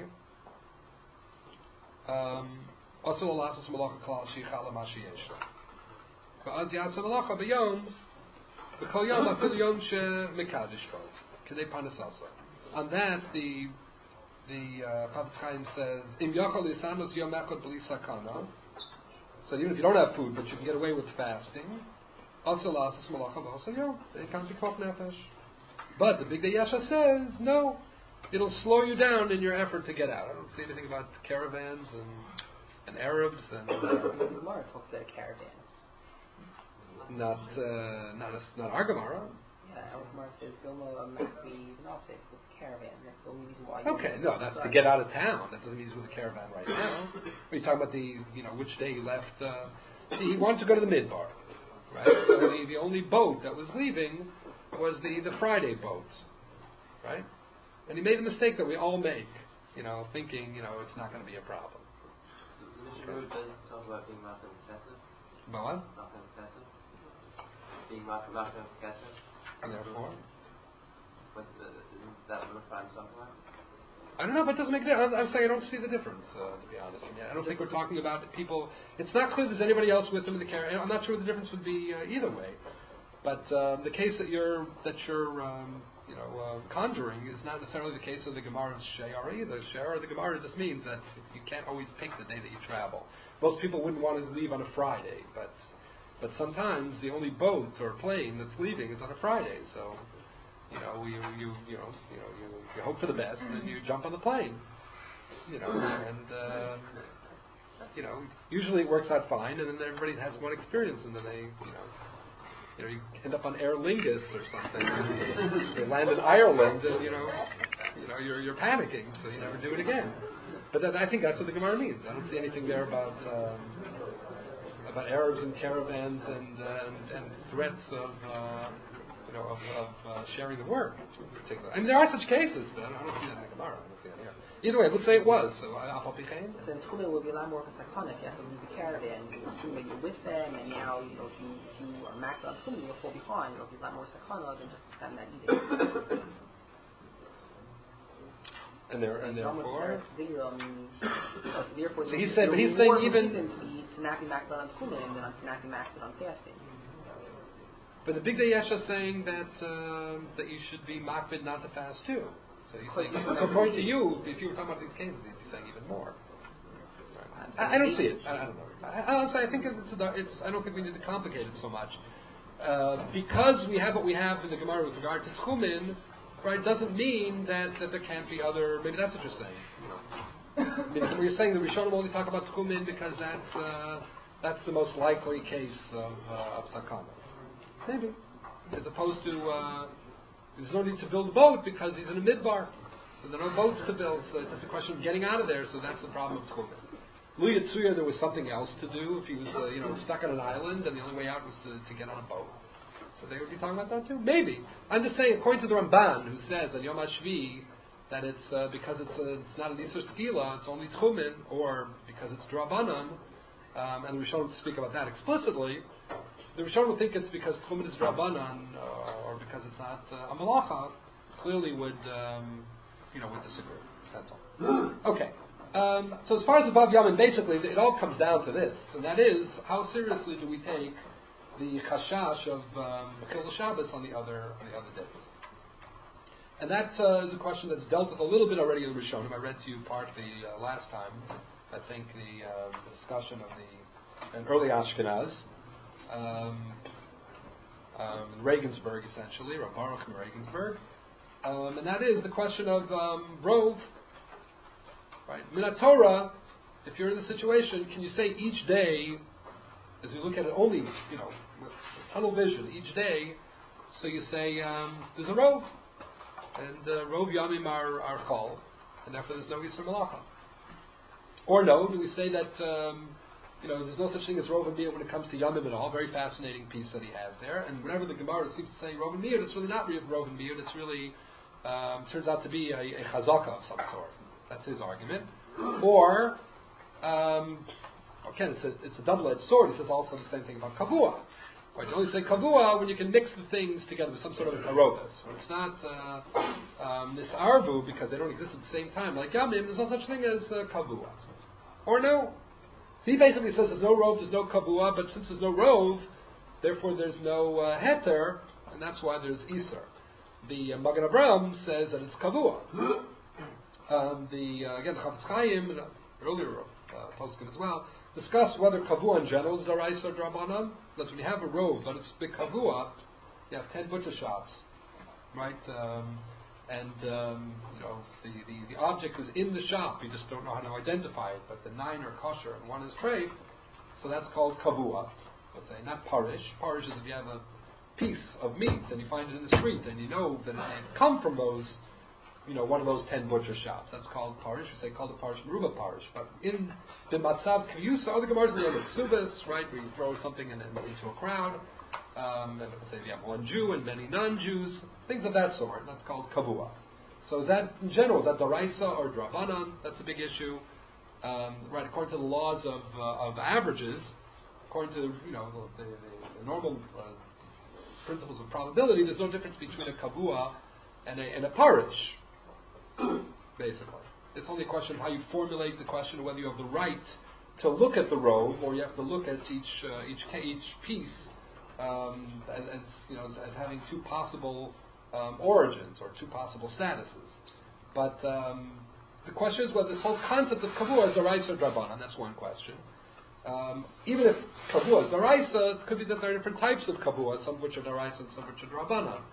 um, asur lo lasas malacha klal shichala mashi yeshlo. Va'az yasa malacha b'yom, b'kol yom afil yom she mekadosh bo, k'dei panasasa. On that, the the uh, Chavetz Chaim says, "Im yochal yisanos yom echad b'li sakana." So even if you don't have food, but you can get away with fasting, also lasas malacha v'also yom. They can't be pikuach nefesh. But the Bigdei Yesha says, no, it'll slow you down in your effort to get out. I don't see anything about caravans and and Arabs and uh, The Gemara talks about a caravan. not uh, not a, not our Gemara. Yeah, our Gemara says, Gilma Makbi Nafik with a caravan. That's the only reason why you... Okay, no, that's to get out of town. That doesn't mean he's with a caravan right now. We're talking about the, you know, which day he left. Uh, he wanted to go to the Midbar, right? So the, the only boat that was leaving was the, the Friday boats, right? And he made a mistake that we all make, you know, thinking, you know, it's not going to be a problem. Mishnah does talk about being Macham Kesef. But what? Macham Kesef. Being Macham Kesef. And therefore? Was, uh, isn't that what the Prime talking about? I don't know, but it doesn't make a difference. I'm saying I don't see the difference, uh, to be honest. I, mean, I don't think we're talking about people. It's not clear there's anybody else with them in the caravan. I'm not sure what the difference would be uh, either way. But um, the case that you're that you're um, you know uh, conjuring is not necessarily the case of the Gemara's Sheyar either. Sheyar or the Gemara just means that you can't always pick the day that you travel. Most people wouldn't want to leave on a Friday, but but sometimes the only boat or plane that's leaving is on a Friday. So you know, you you you know, you know, you, you hope for the best, and you jump on the plane, you know, and uh, you know, usually it works out fine, and then everybody has one experience, and then they, you know, you know, you end up on Aer Lingus or something. They land in Ireland, and you know, you know, you're you're panicking, so you never do it again. But that, I think that's what the Gemara means. I don't see anything there about um, about Arabs and caravans and uh, and, and threats of uh, you know of, of uh, sharing the work. In particular, I mean, there are such cases, but I don't see that in the Gemara. I don't see that here. Either way, let's say it was. So, Afal Pichein. So in Tchumim, it would be a lot more of a sakana if you have to lose the caravan. You assume that you're with them, and now you know if you if you are macked on Tchumim, you'll fall behind. It'll be a lot more sakana than just to stand not eating. And, there, so and therefore, zero means, no, so therefore, so he said, but he's more saying even reason to be to not be macked on Tchumim than to not be macked on fasting. But the Big Day Yesha is saying that uh, that you should be makbid not to fast too. So he's saying, so according to you, if you were talking about these cases, he'd be saying even more. Right. I, I don't see it. I, I don't know. I, honestly, I think it's, it's. I don't think we need to complicate it so much, uh, because we have what we have in the Gemara with regard to Tchumin. Right, doesn't mean that, that there can't be other. Maybe that's what you're saying. You know. I mean, you're saying that we should only talk about Tchumin because that's uh, that's the most likely case of uh, of sakana. Maybe, as opposed to. Uh, There's no need to build a boat because he's in a midbar. So there are no boats to build, so it's just a question of getting out of there, so that's the problem of Tchumin. Lu Yitzuya, there was something else to do if he was uh, you know, stuck on an island and the only way out was to, to get on a boat. So they would be talking about that too? Maybe. I'm just saying, according to the Ramban, who says on Yom HaShvi that it's uh, because it's a, it's not an Isur Skila, it's only Tchumin, or because it's Drabanan, um, and the Rishonim speak about that explicitly, the Rishonim would think it's because Tchumin is Drabanan, uh, or because it's not uh, a Malacha, clearly would, um, you know, would disagree. That's all. Okay. Um, so as far as the Bav Yamin, basically, it all comes down to this, and that is, how seriously do we take the Chashash of um, Chil Shabbos on the other on the other days? And that uh, is a question that's dealt with a little bit already in the Rishonim. I read to you part the uh, last time, I think, the, uh, the discussion of the an early Ashkenaz. Um, um, Regensburg, essentially, Rav Baruch in Regensburg, um, and that is the question of um, Rov. Right, Minat Torah. If you're in the situation, can you say each day, as you look at it, only you know with tunnel vision each day? So you say um, there's a Rov, and uh, Rov Yamim are, are Chol, and therefore there's no Yisur Malacha. Or no, do we say that? Um, You know, there's no such thing as Rov and Miyut when it comes to Yamim at all. Very fascinating piece that he has there. And whenever the Gemara seems to say Rov and Miyut, it's really not Rov and Miyut. It's really um, turns out to be a, a chazaka of some sort. That's his argument. Or, um, again, it's a, it's a double-edged sword. He says also the same thing about kavua. Right? You only say kavua when you can mix the things together with some sort of a karobas. When it's not uh, um, nisarvu because they don't exist at the same time, like Yamim, there's no such thing as uh, kavua. Or no. So he basically says there's no rov, there's no kavua, but since there's no rov, therefore there's no uh, heter, and that's why there's Isur. The uh, Magen Avraham says that it's kavua. Um, the uh, again the Chafetz Chaim, and earlier uh, postscript as well, discuss whether kavua in general is daraisa or drabanan. That when you have a rov, but it's big kavua, you have ten butcher shops, right? Um, And um, you know the, the, the object is in the shop. You just don't know how to identify it. But the nine are kosher and one is treif, so that's called kavua. Let's say not parish. Parish is if you have a piece of meat and you find it in the street and you know that it may come from those, you know, one of those ten butcher shops. That's called parish. We say called a parish, meruba parish. But in the matzav kiyusa, other gemaras in the other ksubas, right, where you throw something in, in, into a crowd. Um, and let's say you have one Jew and many non-Jews, things of that sort. That's called kavua. So is that, in general, is that daraisa or drabanan? That's a big issue. Um, right, according to the laws of uh, of averages, according to you know the, the, the normal uh, principles of probability, there's no difference between a kavua and a, and a parish. Basically, it's only a question of how you formulate the question of whether you have the right to look at the rov, or you have to look at each uh, each each piece. Um, as, as you know, as, as having two possible um, origins or two possible statuses, but um, the question is whether this whole concept of kavua is daraisa or drabanan. That's one question. Um, even if kavua is daraisa, it could be that there are different types of kavua, some of which are daraisa and some of which are drabanan.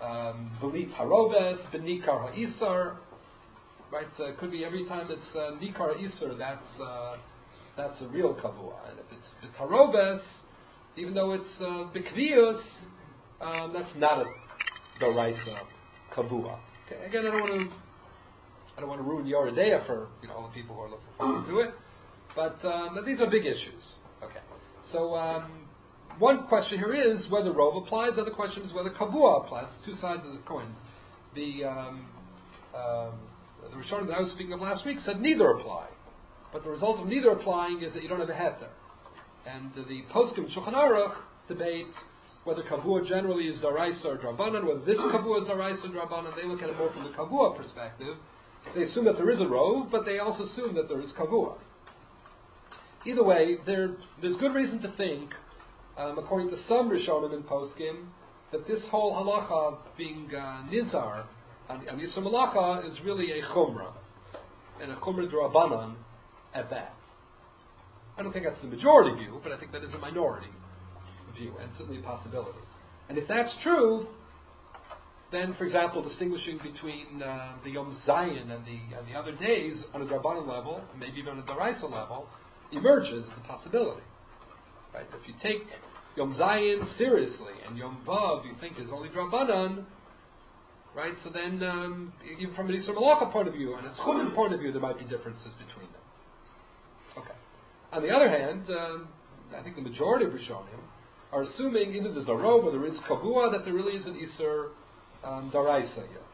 um, Belit Harobes, Benikar Ha'isar, right? Uh, it could be every time it's uh, Nikar Ha'isar, that's uh, that's a real kavua. And if it's Harobes, even though it's uh, Bikvius, um, that's not a Doraisa kavua. Okay, again, I don't want to I don't want to ruin Yoreh De'ah for you know all the people who are looking forward to it, but, um, but these are big issues. Okay, so um, one question here is whether Rov applies. The other question is whether Kavua applies. It's two sides of the coin. The um, um, the Rishonim that I was speaking of last week said neither apply, but the result of neither applying is that you don't have a heter. And uh, the poskim Shulchan Aruch debate whether Kavua generally is Daraisa or Drabanan, whether this Kavua is Daraisa or Drabanan. They look at it more from the Kavua perspective. They assume that there is a Rov, but they also assume that there is Kavua. Either way, there, there's good reason to think, um, according to some Rishonim and Poskim, that this whole halacha being uh, nizar and, and Yisur Malacha is really a chumrah, and a chumrah d'Rabbanan at that. I don't think that's the majority view, but I think that is a minority view, and certainly a possibility. And if that's true, then, for example, distinguishing between uh, the Yom Zion and the and the other days on a D'Rabbanan level, and maybe even on a D'Oraisa level, emerges as a possibility. Right? If you take Yom Zion seriously, and Yom Vav you think is only D'Rabbanan, right? So then, um, even from an Yisur Malacha point of view and a Tchumen point of view, there might be differences between them. Okay. On the other hand, um, I think the majority of Rishonim are assuming either there's no Rov or there is Kavua, that there really is an Yisur um, Daraisa here.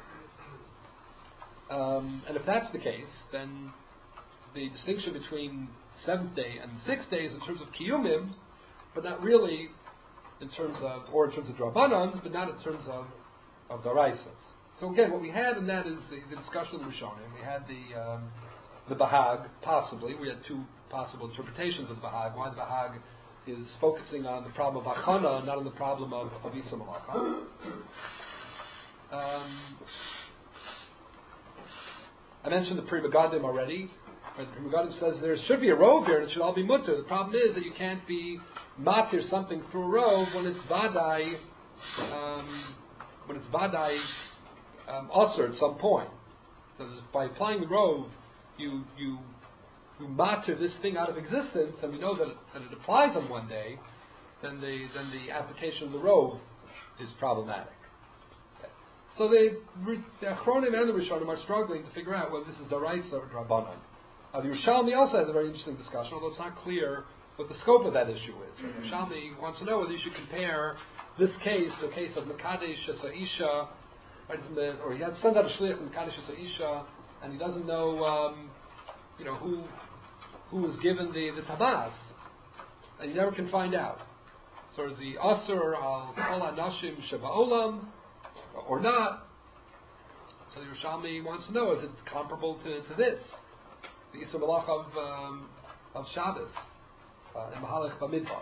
Um, and if that's the case, then the distinction between seventh day and sixth day is in terms of Kiyumim, but not really in terms of, or in terms of Drabanans, but not in terms of, of Daraisas. So again, what we had in that is the, the discussion of the Rishonim. We had the um, the Bahag, possibly. We had two possible interpretations of the Bahag. Why the Bahag is focusing on the problem of Achana, not on the problem of, of Yisur Malacha. Um, I mentioned the Pri Megadim already. The Pri Megadim says there should be a rov here and it should all be mutter. The problem is that you can't be matir something through a rov when it's vadai, um, when it's vadai um, usher at some point. So by applying the rov, you you you matir this thing out of existence, and we know that it, that it applies on one day. Then the then the application of the rov is problematic. So the, the Achronim and the Rishonim are struggling to figure out whether this is Daraisa or Drabanan. Uh, the Yerushalmi also has a very interesting discussion, although it's not clear what the scope of that issue is. Right? The Yerushalmi wants to know whether you should compare this case to a case of Mekadesh Shesa'isha, right? Or he had sent out a shliach Mekadesh Shesa'isha, and he doesn't know, um, you know, who who was given the, the tabas, and you never can find out. So is the Asur al Kol Anashim Sheba'olam, or not? So the Yerushalmi wants to know, is it comparable to, to this? The Yisur Malacha of, um, of Shabbos, uh, in Mahalach Bamidbar.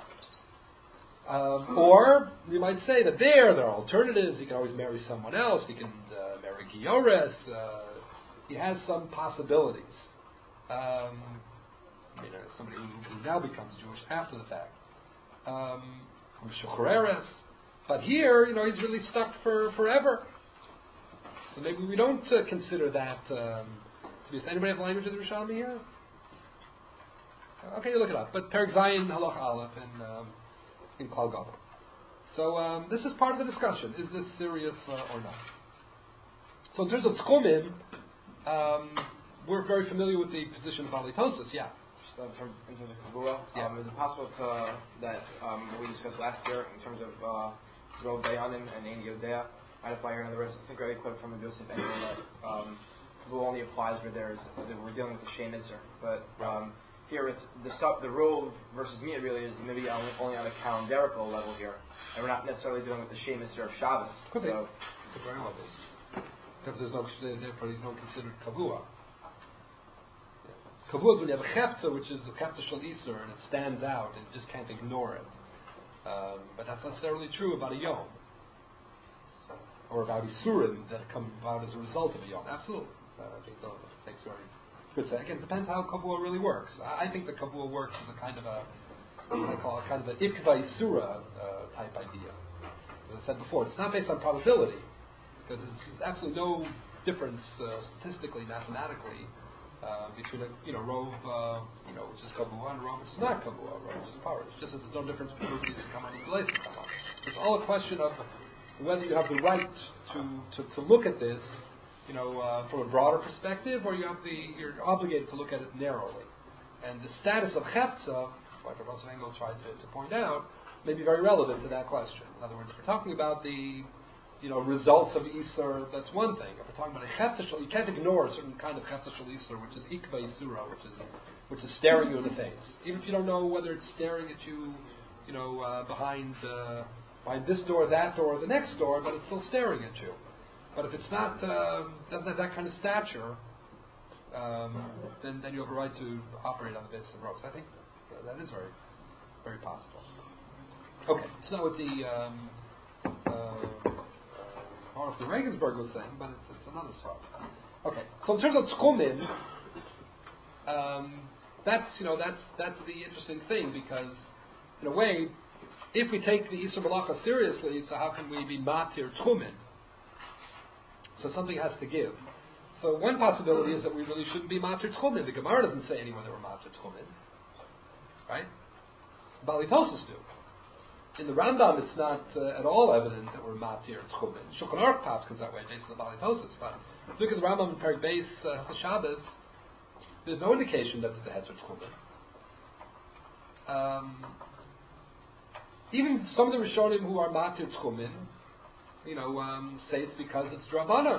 Um, or, you might say that there, there are alternatives. He can always marry someone else. He can uh, marry Giores. Uh, he has some possibilities. Um, you know, somebody who, who now becomes Jewish after the fact. Um, Shuchreres. But here, you know, he's really stuck for forever. So maybe we don't uh, consider that um, to be. Does anybody have the language of the Rishonim here? Okay, you look it up. But Perek Zayin Halach Aleph in um, in Klal Gadol. So um, this is part of the discussion. Is this serious uh, or not? So in terms of Tchumim, um, we're very familiar with the position of Bali Tosas. Yeah. In terms, in terms of Kavua, yeah. um, is it possible to that um, what we discussed last year in terms of uh, Rov Dayanim and Ein Yodea might apply here? In other words, I think I quoted from a Yosef anyway that um, Kavua only applies where there's that we're dealing with the Shem Isser, but um, here it's the stuff, the Rov versus Miyat really is maybe only, only on a calendarical level here, and we're not necessarily dealing with the Shem Isser of Shabbos. Could so, be. Could very well be. Because there's no, therefore he's not considered Kavua. Kavua is when you have a chefza, which is a chefza shel Isur, and it stands out, and you just can't ignore it. Um, but that's necessarily true about a Yom. Or about Isurim that come about as a result of a Yom. Absolutely. Uh, I think that takes very good sense. Again, it depends how Kavua really works. I, I think that Kavua works as a kind of a, what I call a kind of an Ikva Isura uh, type idea. I said before, it's not based on probability, because there's absolutely no difference uh, statistically, mathematically, uh, between a you know rove uh, you know which is kavua and a rove which is not kavua, a rove which is parish. Just as there's no difference between rove and kama and Galais and kama. It's all a question of whether you have the right to to, to look at this, you know, uh, from a broader perspective, or you have the you're obligated to look at it narrowly. And the status of chepza, like Professor Engel tried to, to point out, may be very relevant to that question. In other words, if we're talking about the, you know, results of Isur, that's one thing. If we're talking about a chepza shel, you can't ignore a certain kind of chepza shel Isur, which is ikva Isura, which is which is staring you in the face. Even if you don't know whether it's staring at you, you know, uh, behind uh, behind this door, that door, or the next door, but it's still staring at you. But if it's not, um, doesn't have that kind of stature, um, then then you have a right to operate on the basis of ropes. I think that is very, very possible. Okay, it's not what the um, uh, uh, or if the Regensburg was saying, but it's, it's another sort. Okay, so in terms of tchumin, um, that's you know that's that's the interesting thing, because in a way, if we take the Isur Malacha seriously, so how can we be matir tchumin? So something has to give. So one possibility is that we really shouldn't be matir tchumin. The Gemara doesn't say anywhere that we're matir tchumin, right? Bali Tosas do. In the Rambam, it's not uh, at all evident that we're matir tchumin. Shulchan Aruch paskins that way based on the Bali Tosas. But if you look at the Rambam in Perek Beis uh, the Shabbos, there's no indication that it's a heter tchumin. Um, even some of the Rishonim who are matir tchumin, you know, um, say it's because it's drabanan.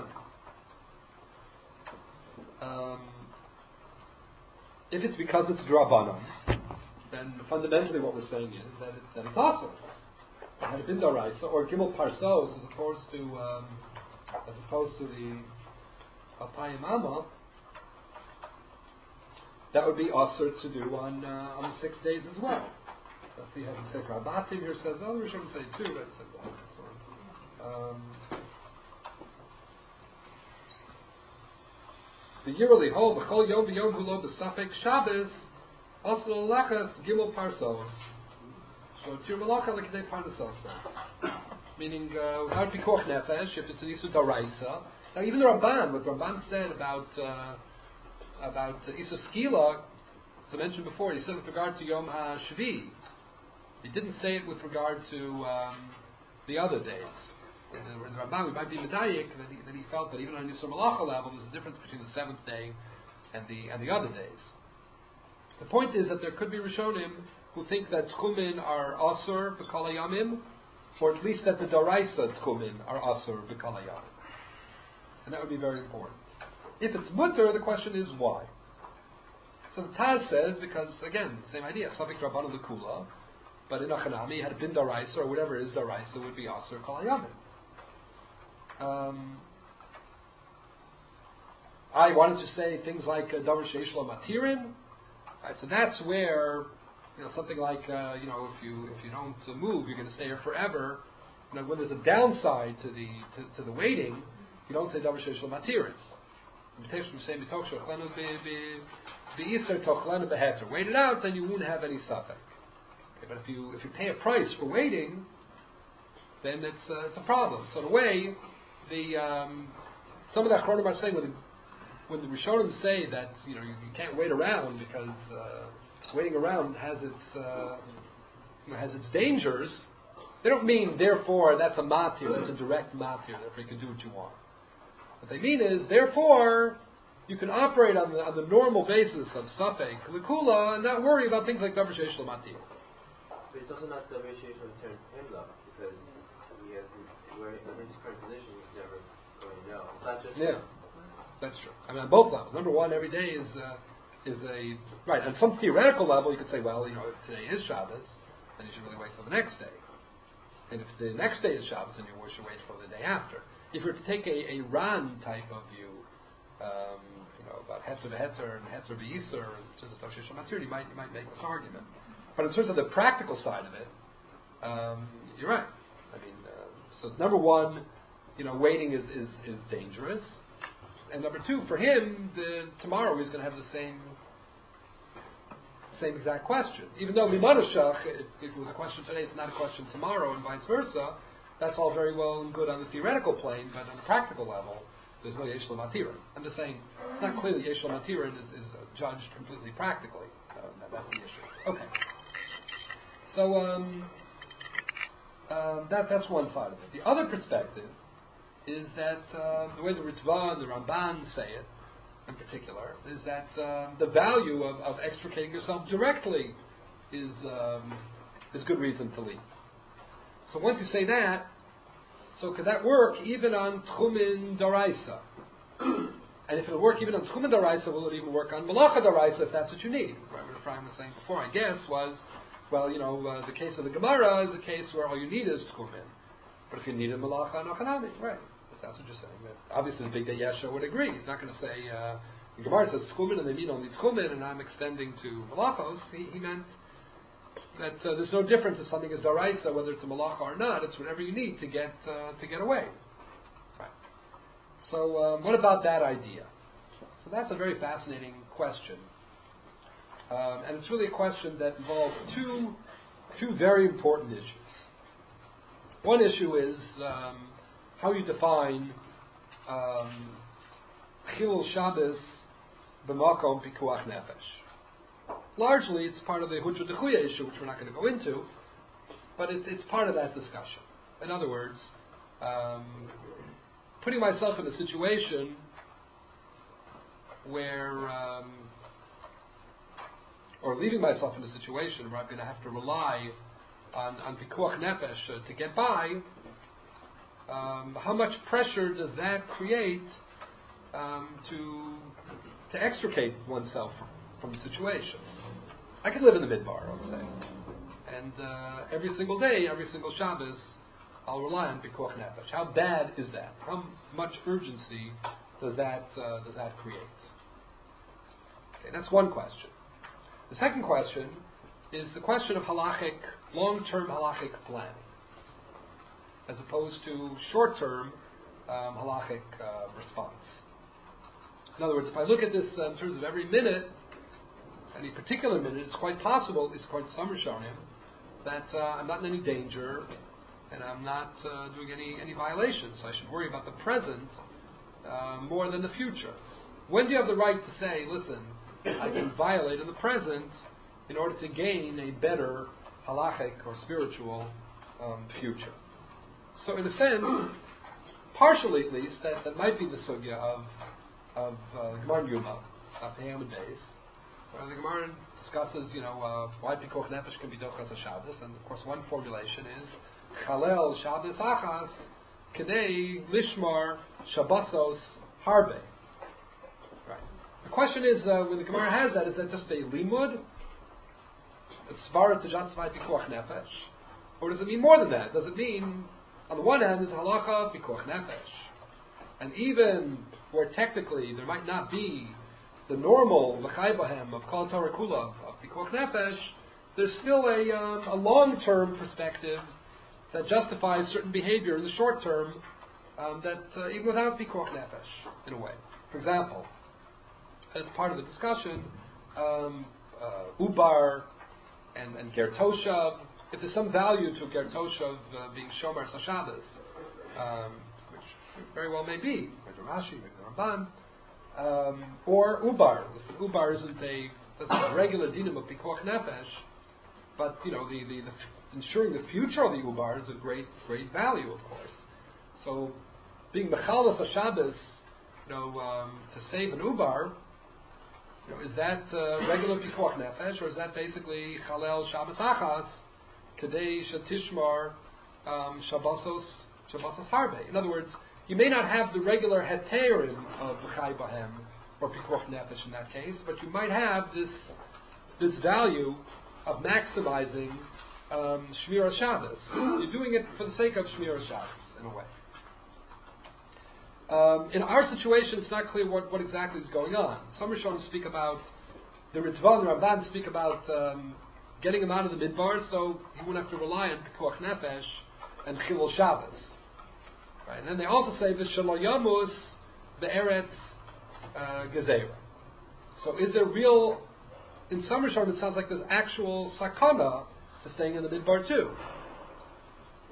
Um, if it's because it's drabanan, then fundamentally what we're saying is that, it, that it's awesome. Had it been daraisa or gimel parsos as opposed to um, as opposed to the alpayim amma, that would be usher to do on uh, on the six days as well. Let's see how the Sefer Habatim here says. Oh, we shouldn't say two. That's it. Um, the yearly whole b'chol yom v'yom hulo b'safek Shabbos also lachas gimel parsos. So tir malacha lekadei parnasosa. Meaning uh, without pikuach nefesh, if it's an isur daraisa. Now even the Ramban, what Ramban said about uh, about uh, isur skila, as I mentioned before, he said with regard to Yom HaShvi. He didn't say it with regard to um, the other days. In the, in the Ramban, we might be medayik that he, that he felt that even on Yisur Malacha level, there's a difference between the seventh day and the and the other days. The point is that there could be Rishonim who think that tchumin are asur b'kol hayamim, or at least that the daraisa tchumin are asur b'kol hayamim, and that would be very important. If it's mutter, the question is why. So the Taz says because again, same idea, Savik Rabbanu L'Kula, but in Achanami, had it been daraisa or whatever it is daraisa, would be asur kol hayamim. Um, I wanted to say things like uh, davar sheish lo matirin. Right, so that's where you know something like uh, you know if you if you don't uh, move, you're going to stay here forever. You know, when there's a downside to the to, to the waiting, you don't say davar sheish lo matirin. You say b'toch shochlenu b'iser tochlenu beheter. Wait it out, then you won't have any suffix. Okay, but if you if you pay a price for waiting, then it's uh, it's a problem. So in a way, the um, some of the Achronim are saying when the, when the Rishonim say that you know you, you can't wait around because uh, waiting around has its uh, you know, has its dangers. They don't mean therefore that's a matir, that's a direct matir, therefore you can do what you want. What they mean is therefore you can operate on the on the normal basis of safek l'kula and not worry about things like davar sheish lo matir. But it's also not the ratio of turn him though, because he has where in his current position he's never going to know. It's not just yeah, that's true. I mean, on both levels. Number one, every day is uh, is a right. On some theoretical level, you could say, well, you know, if today is Shabbos, then you should really wait for the next day. And if the next day is Shabbos, then you should wait for the day after. If you were to take a, a Ran type of view, um, you know, about heter v'heter and heter v'yisur, in terms of Toshe Shematir, you might you might make this argument. But in terms of the practical side of it, um, you're right. I mean, uh, so number one, you know, waiting is, is, is dangerous. And number two, for him, the, tomorrow he's going to have the same same exact question. Even though Mimanashach, if, if it was a question today, it's not a question tomorrow, and vice versa. that's all very well and good on the theoretical plane, but on a practical level, there's no Yesh L'Matira. I'm just saying, it's not clear that Yesh L'Matira is, is uh, judged completely practically. Uh, that, that's the issue. Okay. So, um, um, that, that's one side of it. The other perspective is that uh, the way the Ritva and the Ramban say it, in particular, is that uh, the value of, of extricating yourself directly is um, is good reason to leave. So once you say that, so could that work even on Tchumin Daraisa? And if it'll work even on Tchumin Daraisa, will it even work on Malacha Daraisa if that's what you need? Right, what Ephraim was saying before, I guess, was, well, you know, uh, the case of the Gemara is a case where all you need is Tchumin. But if you need a Malacha Nachanami, right, if that's what you're saying. That obviously the Big Day Yesha would agree. He's not going to say, uh, the Gemara says Tchumin and they mean only Tchumin and I'm extending to Malachos. He, he meant that uh, there's no difference if something is daraisa, whether it's a malacha or not. It's whatever you need to get uh, to get away. Right. So, um, what about that idea? So that's a very fascinating question, um, and it's really a question that involves two two very important issues. One issue is um, how you define um, Chilul Shabbos b'makom pikuach nefesh. Largely, it's part of the Hudra Dechuya issue, which we're not going to go into, but it's, it's part of that discussion. In other words, um, putting myself in a situation where, um, or leaving myself in a situation where I'm going to have to rely on, on Pikuach Nefesh uh, to get by, um, how much pressure does that create um, to, to extricate oneself from, from the situation? I could live in the Midbar, let's say. And uh, every single day, every single Shabbos, I'll rely on Pikuach Nefesh. How bad is that? How much urgency does that uh, does that create? Okay, that's one question. The second question is the question of halachic, long-term halachic planning, as opposed to short-term um, halachic uh, response. In other words, if I look at this uh, in terms of every minute, any particular minute, it's quite possible, at least according to some Rishonim, that uh, I'm not in any danger and I'm not uh, doing any, any violations. So I should worry about the present uh, more than the future. When do you have the right to say, listen, I can violate in the present in order to gain a better halachic or spiritual um, future? So in a sense, partially at least, that, that might be the sugya of, of uh, Gemara Yuma, of Hayam Days. Uh, the Gemara discusses, you know, uh, why Pikuach Nefesh can be Dochas HaShabbos, and of course one formulation is Chalel Shabbos Achas Kedei Lishmar Shabbosos Harbe. Right. The question is, uh, when the Gemara has that, is that just a limud, a svara to justify Pikuach Nefesh, or does it mean more than that? Does it mean, on the one hand, there's halacha Pikuach Nefesh, and even where technically there might not be the normal l'chai bahem of kol Torah kula of Pikuach Nefesh, there's still a, um, a long-term perspective that justifies certain behavior in the short term um, that uh, even without Pikuach Nefesh, in a way. For example, as part of the discussion, um, uh, Ubar and, and Ger Toshav, if there's some value to Ger Toshav uh, being Shomer Shabbos, um, which very well may be, maybe Rashi, maybe the Ramban, Um, or Ubar. If Ubar isn't a, doesn't have a regular dinam of Pikuach Nefesh, but you know the, the, the ensuring the future of the Ubar is of great great value, of course. So being Mechalos HaShabbos, you know, um, to save an Ubar, you know, is that uh, regular Pikuach Nefesh, or is that basically Chalel Shabbos Achas Kedei Shatishmar um, Shabbosos Shabbosos Harbe? In other words, you may not have the regular heterim of l'chai bahem or pikuach nefesh in that case, but you might have this this value of maximizing um, Shmir Shabbos. You're doing it for the sake of Shmir Shabbos, in a way. Um, in our situation, it's not clear what, what exactly is going on. Some Rishonim speak about, the Ritva and Ramban speak about um, getting him out of the midbar, so he wouldn't have to rely on pikuach nefesh and Chilul Shabbos. Right. And then they also say v'shelo yamus be'eretz gezerah. So is there real? In some Rishonim, it sounds like there's actual sakana to staying in the midbar too.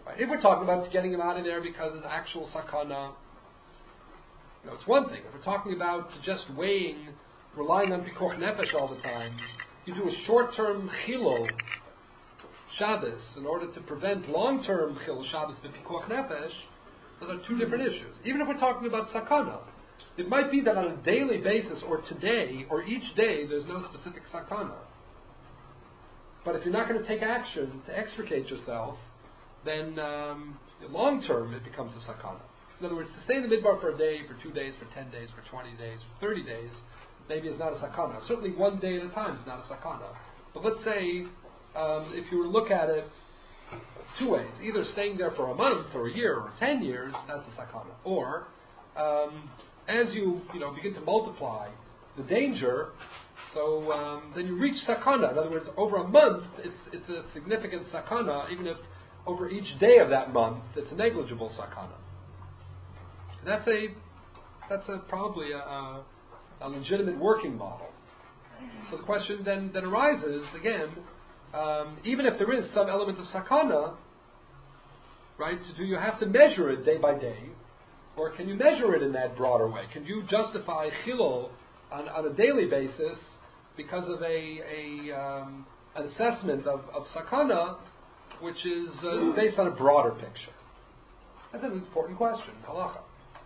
Right? If we're talking about getting him out of there because it's actual sakana, you know, it's one thing. If we're talking about just weighing, relying on pikuach nefesh all the time, you do a short-term chilul Shabbos in order to prevent long-term chilul Shabbos with pikuach nefesh. Those are two different issues. Even if we're talking about sakana, it might be that on a daily basis, or today, or each day, there's no specific sakana. But if you're not going to take action to extricate yourself, then um, long term it becomes a sakana. In other words, to stay in the midbar for a day, for two days, for ten days, for twenty days, for thirty days, maybe is not a sakana. Certainly one day at a time is not a sakana. But let's say, um, if you were to look at it two ways, either staying there for a month or a year or ten years, that's a sakana. Or, um, as you, you know, begin to multiply the danger, so um, then you reach sakana. In other words, over a month, it's it's a significant sakana, even if over each day of that month, it's a negligible sakana. And that's a that's a probably a, a, a legitimate working model. So the question then then arises again, um, even if there is some element of sakana, right? So do you have to measure it day by day, or can you measure it in that broader way? Can you justify chilul on, on a daily basis because of a, a um, an assessment of, of sakana, which is uh, based on a broader picture? That's an important question, halacha.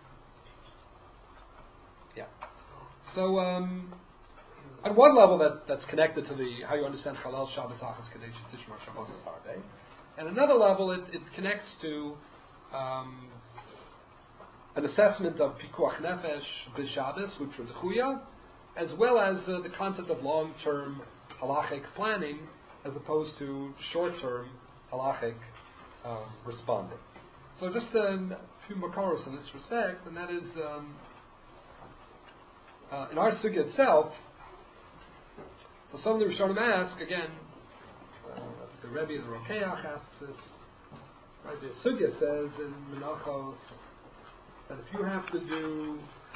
Yeah. So, um, on one level, that, that's connected to the how you understand Halal Shabbos Achas Kadesh Tishmar Shabbos Harbe, and another level, it, it connects to um, an assessment of Pikuach Nefesh B'Shabbos, Hutra Dechuya, as well as uh, the concept of long-term halachic planning, as opposed to short-term halachic um, responding. So just um, a few makaros in this respect, and that is, um, uh, in our sugya itself, so some of the Rishonim ask, again, uh, the Rebbe and the Rokeach asks this, right, the sugya says in Menachos, that if you have to do,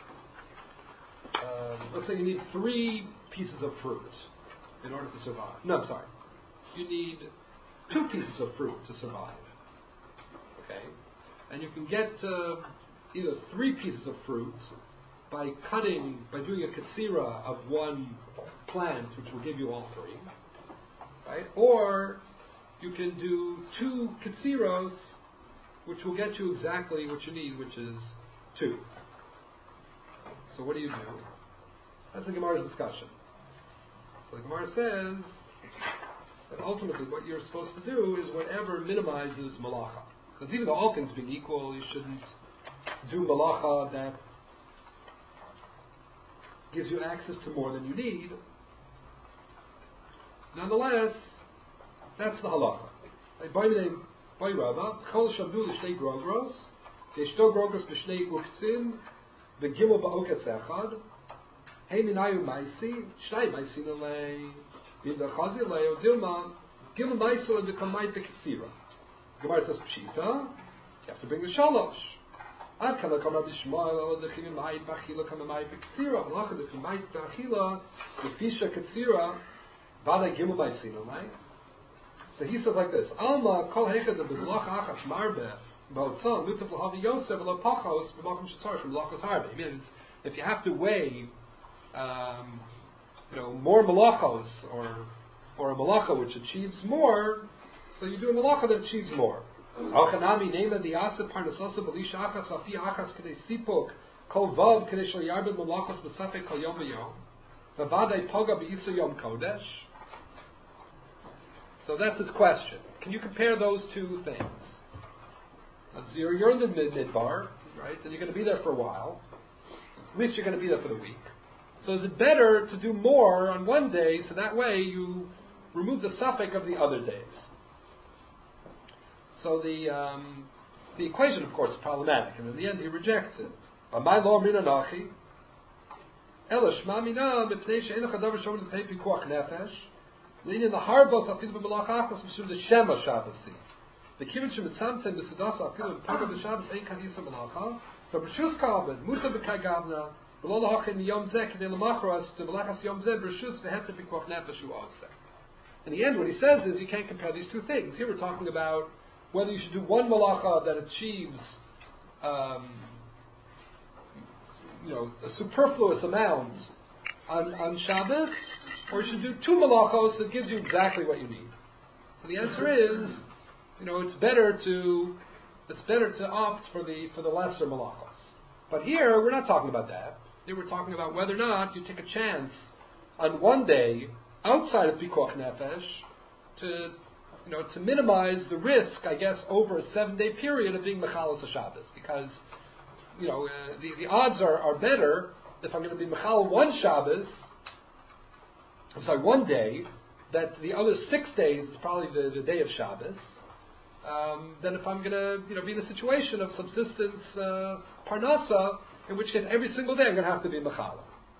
um, let's say you need three pieces of fruit in order to survive. No, I'm sorry. You need two pieces of fruit to survive. Okay? And you can get uh, either three pieces of fruit by cutting, by doing a katsira of one plant, which will give you all three. Right? Or you can do two katsiros, which will get you exactly what you need, which is two. So what do you do? That's the Gemara's discussion. So the Gemara says that ultimately what you're supposed to do is whatever minimizes malacha. Because even though all things being equal, you shouldn't do malacha that gives you access to more than you need. Nonetheless, that's the halacha. By Rabba, Chol Shabdu l'shnei grogros, Yeshto grogros b'shnei uktzin, v'gimel ba'oketz echad, Hey minayu maisi, shnai maisi nalei, v'inda chazi leo dilma, gimel maisi le dekamai b'ketzira. Gemara says pshita, you have to bring the shalosh. Ad kana kamar b'shmoel elo dechim ma'id b'achila kamamai b'ketzira, halacha dekamai b'achila, v'fisha ketzira, v'adai gimel maisi nalei. So he says like this: Alma kol hechad the bezlach achas marbe ba'otzon lutaf lahavi yosef lo pachos b'makom shetzar from lachos harbe. I mean, if you have to weigh, um, you know, more malachos or or a malacha which achieves more, so you do a malacha that achieves more. Alchanami nema the asep parnasosa b'lisha achas v'afi achas kadei sipok kol vav kadei shal yarbed malachos b'safek kol yom v'yom v'vadai poga b'yisa yom kodesh. So that's his question. Can you compare those two things? So you're, you're in the mid midbar, right? And you're going to be there for a while. At least you're going to be there for the week. So is it better to do more on one day, so that way you remove the suffix of the other days? So the um, the equation, of course, is problematic, and in the end he rejects it. My law mina nachi, ela shma mina mipnei she'en chadav shomim pei pikuach nefesh. Leaning the harbos afil b'malach achos mishum the shema Shabbos. The kivin shemitzamtzem b'sedas afil b'pagah b'Shabbos ein kadisa malacha. The b'shus kalben muta b'kagavna v'lo lahachin yom zeh k'dei l'machras the malachas yom zeh b'shus v'heter pikuach nefesh hu aseh. In the end, what he says is you can't compare these two things. Here we're talking about whether you should do one malacha that achieves, um, you know, a superfluous amount on, on Shabbos, or you should do two malachos that gives you exactly what you need. So the answer is, you know, it's better to it's better to opt for the for the lesser malachos. But here we're not talking about that. Here we're talking about whether or not you take a chance on one day outside of Pikuach Nefesh to, you know, to minimize the risk, I guess, over a seven-day period of being Mechalos Shabbos, because, you know, uh, the, the odds are, are better if I'm going to be Mechal one Shabbos, I'm sorry, one day, that the other six days is probably the, the day of Shabbos, um, than if I'm going to, you know, be in a situation of subsistence uh, parnasa, in which case every single day I'm going to have to be Mechal.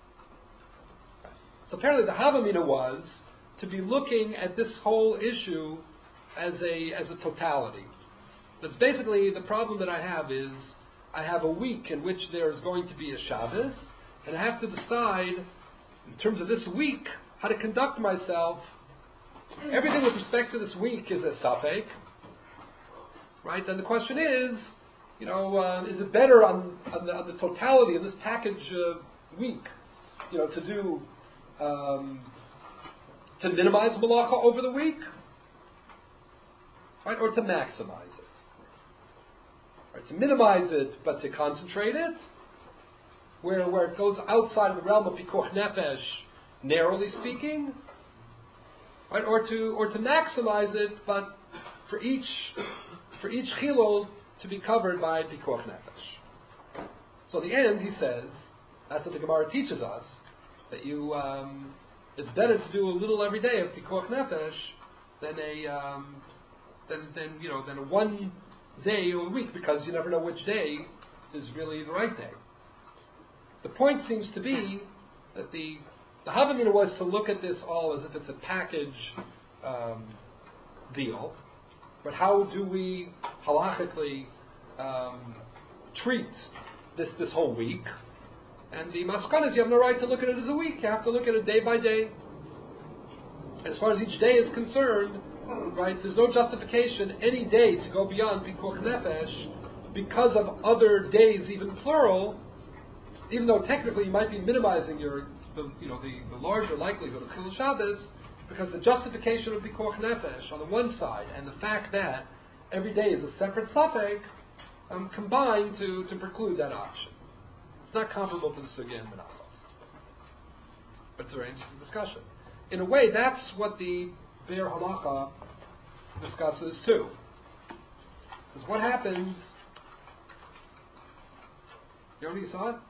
So apparently the Havamina was to be looking at this whole issue as a as a totality. That's basically the problem that I have is I have a week in which there is going to be a Shabbos, and I have to decide in terms of this week how to conduct myself. Everything with respect to this week is a safek, right? And the question is, you know, uh, is it better on, on, the, on the totality of this package uh, week, you know, to do um, to minimize malacha over the week, right, or to maximize it? Right, to minimize it, but to concentrate it, where where it goes outside of the realm of pikuach nefesh, narrowly speaking, right, or to or to maximize it, but for each for each chilul to be covered by pikuach nefesh. So in the end, he says, that's what the Gemara teaches us, that you um, it's better to do a little every day of pikuach nefesh than a um, than than you know than a one day a week, because you never know which day is really the right day. The point seems to be that the the Havamina was to look at this all as if it's a package um, deal, but how do we halachically um, treat this this whole week? And the maskana is you have no right to look at it as a week. You have to look at it day by day. And as far as each day is concerned, right, there's no justification any day to go beyond pikuach nefesh because of other days, even plural, even though technically you might be minimizing your, the, you know, the, the larger likelihood of Chilul Shabbos, because the justification of pikuach nefesh on the one side and the fact that every day is a separate suffix um, combine to, to preclude that option. It's not comparable to the sugya and menachos, but it's a very interesting discussion. In a way, that's what the Be'er Halacha discusses too. Because what happens? You already saw it?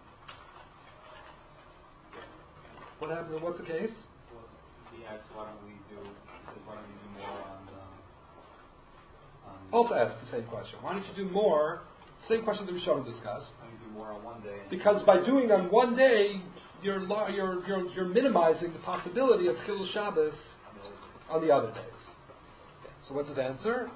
What happens? What's the case? Well, he asked, why don't we do? He said, why don't we do more on? Uh, on Also asked the same question. Why don't you do more? Same question that we showed discussed. Why don't you do more on one day? Because by doing on one day, you're you're you're, you're minimizing the possibility of Chilul Shabbos on the other days. So what's his answer?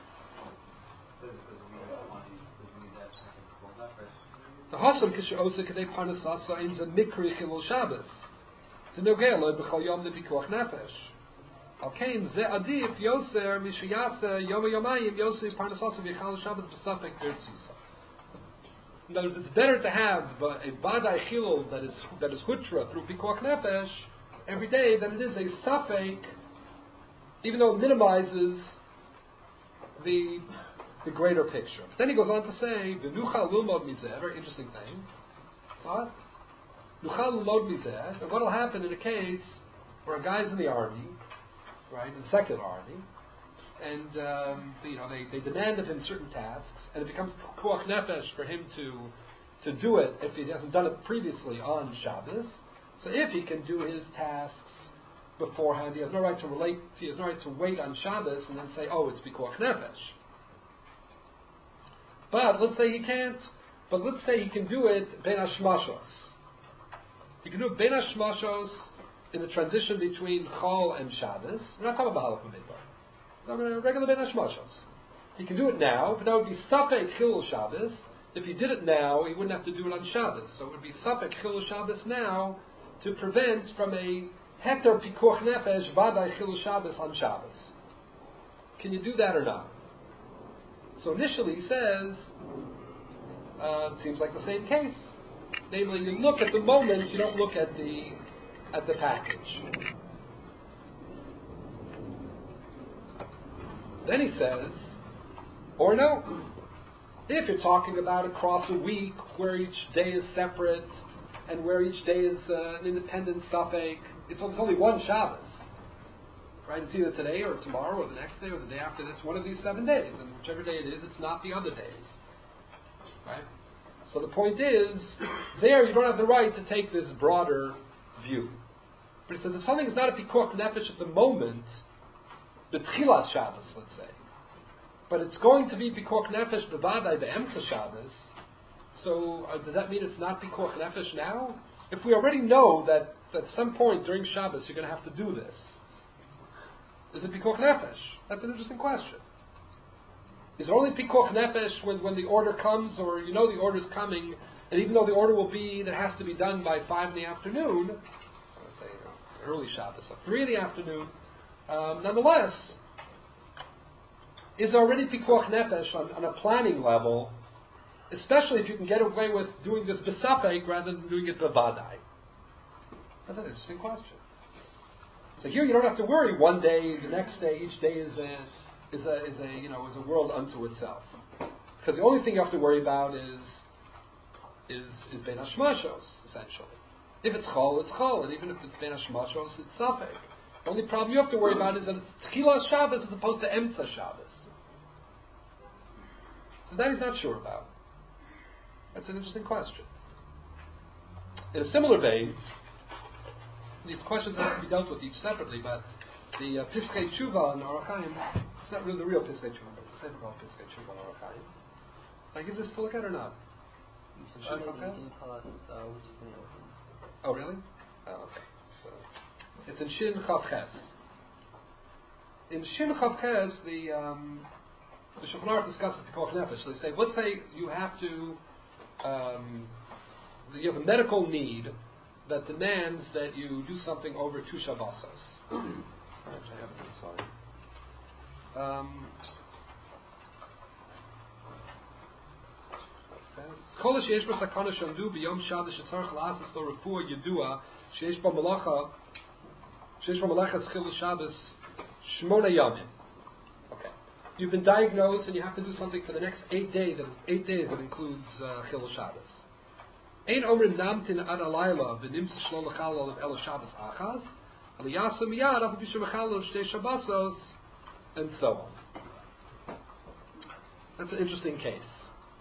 The Hasam Kisha Osa Kadei Parnasasa in the Mikri Chilul Shabbos. The Nogel Lo B'Chol Yom Nepikuach Nefesh. Alkein Ze Adif Yoser Mishayasa Yom Yomayim Yoser Parnasasa V'Chal Shabbos B'Safek Dirtzusa. In other words, it's better to have a Badai Chilul that is that is Hutra through Pikuach Nefesh every day than it is a Safek, even though it minimizes the the greater picture. But then he goes on to say, "V'nuchal lulmod mizeh," very interesting thing. What? Nuchal lulmod mizeh. And what will happen in a case where a guy's in the army, right, in the secular army, and um, you know they, they demand of him certain tasks, and it becomes pikuach nefesh for him to to do it if he hasn't done it previously on Shabbos. So if he can do his tasks beforehand, he has no right to relate. He has no right to wait on Shabbos and then say, "Oh, it's pikuach nefesh." But let's say he can't. But let's say he can do it ben hashmashos. He can do it ben hashmashos in the transition between Chol and Shabbos. We're not talking about halakha midbar. We're regular ben hashmashos. He can do it now, but that would be safek chilul Shabbos. If he did it now, he wouldn't have to do it on Shabbos. So it would be safek chilul Shabbos now to prevent from a heter pikuach nefesh vaday chilul Shabbos on Shabbos. Can you do that or not? So initially he says, uh, it seems like the same case. Namely, you look at the moment, you don't look at the at the package. Then he says, or no, if you're talking about across a week where each day is separate and where each day is uh, an independent suffix, it's, it's only one Shabbos. Right? It's either today or tomorrow or the next day or the day after. It's one of these seven days, and whichever day it is, it's not the other days. Right? So the point is, there you don't have the right to take this broader view. But he says if something is not a pikuach nefesh at the moment, betchilas Shabbos, let's say, but it's going to be pikuach nefesh bevadai be'emtza Shabbos, so uh, does that mean it's not pikuach nefesh now? If we already know that at some point during Shabbos you're going to have to do this, is it pikuach nefesh? That's an interesting question. Is it only pikuach nefesh when, when the order comes, or you know the order is coming, and even though the order will be that has to be done by five in the afternoon, let's say you know, early Shabbos, so three in the afternoon, um, nonetheless, is there already pikuach nefesh on, on a planning level, especially if you can get away with doing this b'safek rather than doing it b'vadai? That's an interesting question. So here you don't have to worry one day, the next day, each day is a is a is a you know is a world unto itself. Because the only thing you have to worry about is is is ben hashmashos, essentially. If it's chol, it's chol, and even if it's ben hashmashos, it's safek. The only problem you have to worry about is that it's tchilas Shabbos as opposed to emtza Shabbos. So that he's not sure about. That's an interesting question. In a similar vein, these questions have to be dealt with each separately, but the uh, Piskei Tshuva and Orach Chaim, it's not really the real Piskei Tshuva, but it's the same called Piskei Tshuva and Orach Chaim. Did I give this to look at or not? You started, you didn't tell us uh, which thing it was in. Oh, really? Oh, okay. So, it's in Shin Chav Ches. In Shin Chav Ches, the, um, the Shulchan Aruch discusses the Pikuach Nefesh. So they say, let's say you have to, um, you have a medical need that demands that you do something over two Shabbosos. Actually, I have it inside. Um, Kol sheyesh bo sakana shamdu b'yom Shabbos shetzarich la'asas lo refuah yedua sheyesh bo malacha sheyesh bo malacha schil Shabbos shmona yamim. Okay, you've been diagnosed and you have to do something for the next eight days. That eight days that includes uh, chil Shabbos. Ein omrim namtin ad alayla v'nimtza shlo l'chalal of el Shabbos achas aliyasa miyad afu b'shem l'chalal of shtei Shabbosos, and so on. That's an interesting case.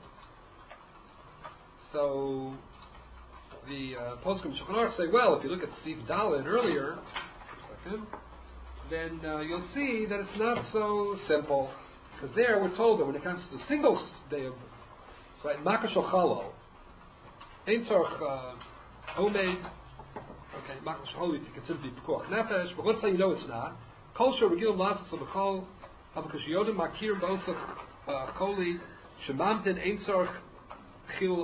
So the uh, poskim Shulchan Aruch say, well, if you look at Sif Daled earlier, second, then uh, you'll see that it's not so simple. Because there we're told that when it comes to the single day of right, Makash Chalal, Ein Tzorch Omed, okay, Makash Chalal you can simply Pikuach Nefesh, but let's say you know it's not. Kol Shor Regilim Lasas L'Bechol, Avakush Yodim Makir Bosach Choli Shemamtin Ein Tzorch. If you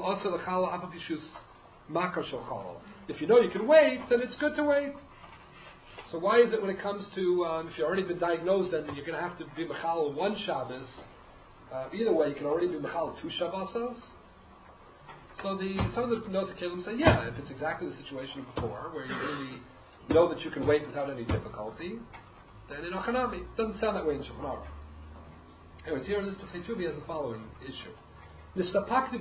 know you can wait, then it's good to wait. So why is it when it comes to, um, if you've already been diagnosed, then you're going to have to be Mechal one Shabbos. Uh, either way, you can already be Mechal two Shabbosos. So the some of the Nosei Kelim say, yeah, if it's exactly the situation before, where you really know that you can wait without any difficulty, then in Ochanami, it doesn't sound that way in Shulchan Aruch. Anyways, here in this Pesach Tubi has the following issue. Let's say the,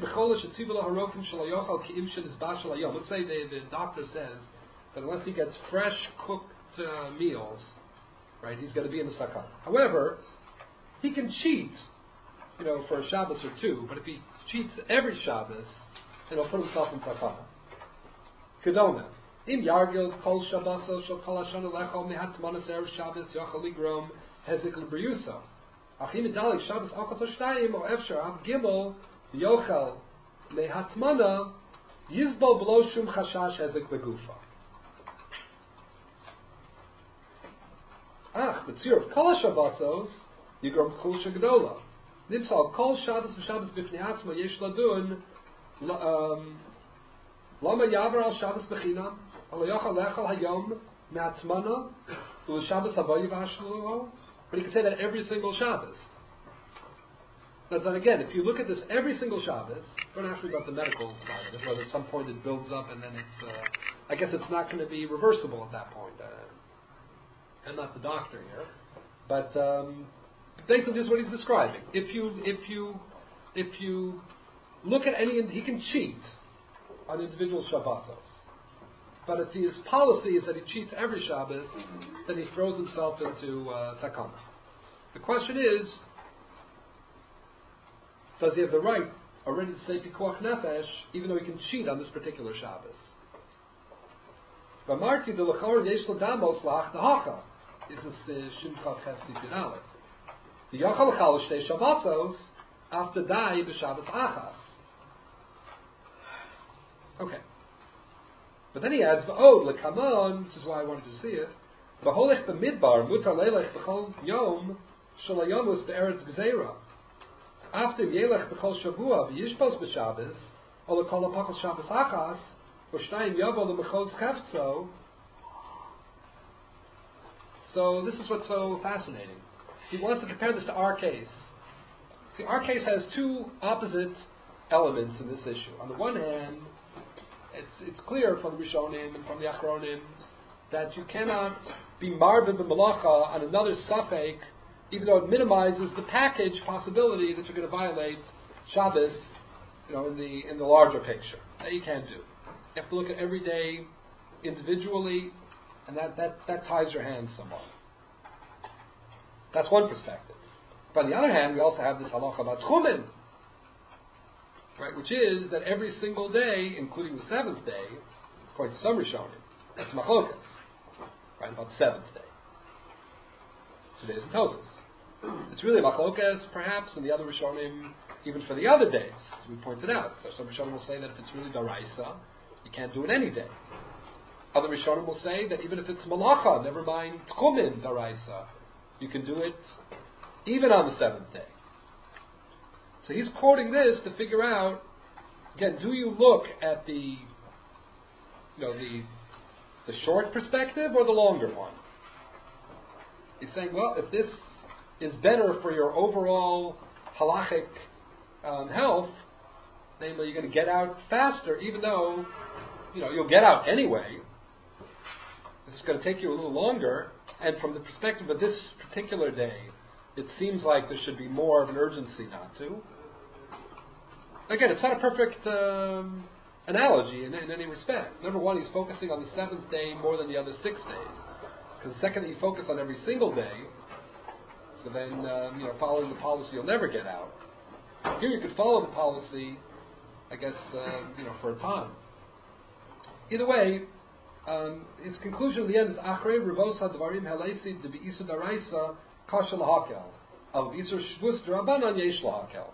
the doctor says that unless he gets fresh cooked uh, meals, right, he's going to be in the sakana. However, he can cheat, you know, for a Shabbos or two, but if he cheats every Shabbos, then he'll put himself in sakana. Kedona. Im yargil kol Shabbosos shel kol hashana lecho mehat tmanas erev Shabbos yochel ligrom hezik l'briuso. Achim idalik Shabbos achas o shtayim o efshar av gimel Yochel lehatmana yizbal below shum chashash hezek begufa. Ach, b'tzir of kol Shabbosos yigrom chul shegdola. Nimsal kol Shabbos v'Shabbos b'fnei atzma yesh ladun lama yaver al Shabbos b'chinam al yochel lechal hayom me'atzmana u'Shabbos havayi v'ashluho. But he can say that every single Shabbos. That's not, again, if you look at this every single Shabbos, don't ask me about the medical side of it, whether at some point it builds up and then it's, uh, I guess it's not going to be reversible at that point. Uh, I'm not the doctor here. But um, basically this is what he's describing. If you, if you, if you look at any, he can cheat on individual Shabbosos. But if his policy is that he cheats every Shabbos, then he throws himself into uh, sakana. The question is, does he have the right already to say pikuach nefesh, even though he can cheat on this particular Shabbos? V'amarti de l'chor yesh l'damos la'ach nahacha. This is Shimcha Chesed Yudale. The Yachal Chal Shtei Shabbosos after dai b'Shabbos achas. Okay. But then he adds v'od l'kamon, which is why I wanted to see it. V'holech b'midbar mutar leilech b'chol yom shalayamus be'eretz gzeira. After yelech b'chol shavua v'yishpos b'Shabbos or l'kol apachos Shabbos achas v'shtayim yavo l'mechos chefzo. So this is what's so fascinating. He wants to compare this to our case. See, our case has two opposite elements in this issue. On the one hand, it's it's clear from the Rishonim and from the Achronim that you cannot be marbid b'malacha on another safek, even though it minimizes the package possibility that you're going to violate Shabbos, you know, in the in the larger picture. That you can't do. You have to look at every day individually. And that, that, that ties your hands somewhat. That's one perspective. But on the other hand, we also have this halacha about tchumen, right? Which is that every single day, including the seventh day, according to some Rishonim, that's machlokas, right? About the seventh day. Today's in Tosas. It's really machlokas, perhaps, and the other Rishonim, even for the other days, as we pointed out. So some Rishonim will say that if it's really daraisa, you can't do it any day. Other Rishonim will say that even if it's malacha, never mind tchumen daraisa, you can do it even on the seventh day. So he's quoting this to figure out, again, do you look at the, you know, the the short perspective or the longer one? He's saying, well, if this is better for your overall halachic um, health, namely you're going to get out faster, even though, you know, you'll get out anyway. It's going to take you a little longer, and from the perspective of this particular day, it seems like there should be more of an urgency not to. Again, it's not a perfect um, analogy in, in any respect. Number one, he's focusing on the seventh day more than the other six days. Because the second that you focus on every single day, so then, um, you know, following the policy, you'll never get out. Here you could follow the policy, I guess, uh, you know, for a time. Either way, Um, his conclusion in the end is Achrei Revosa Dvarim Halesi de Beisu Daraisa Kasha Lahakel Al Beisu Shvus Drabanan Yesh Lahakel.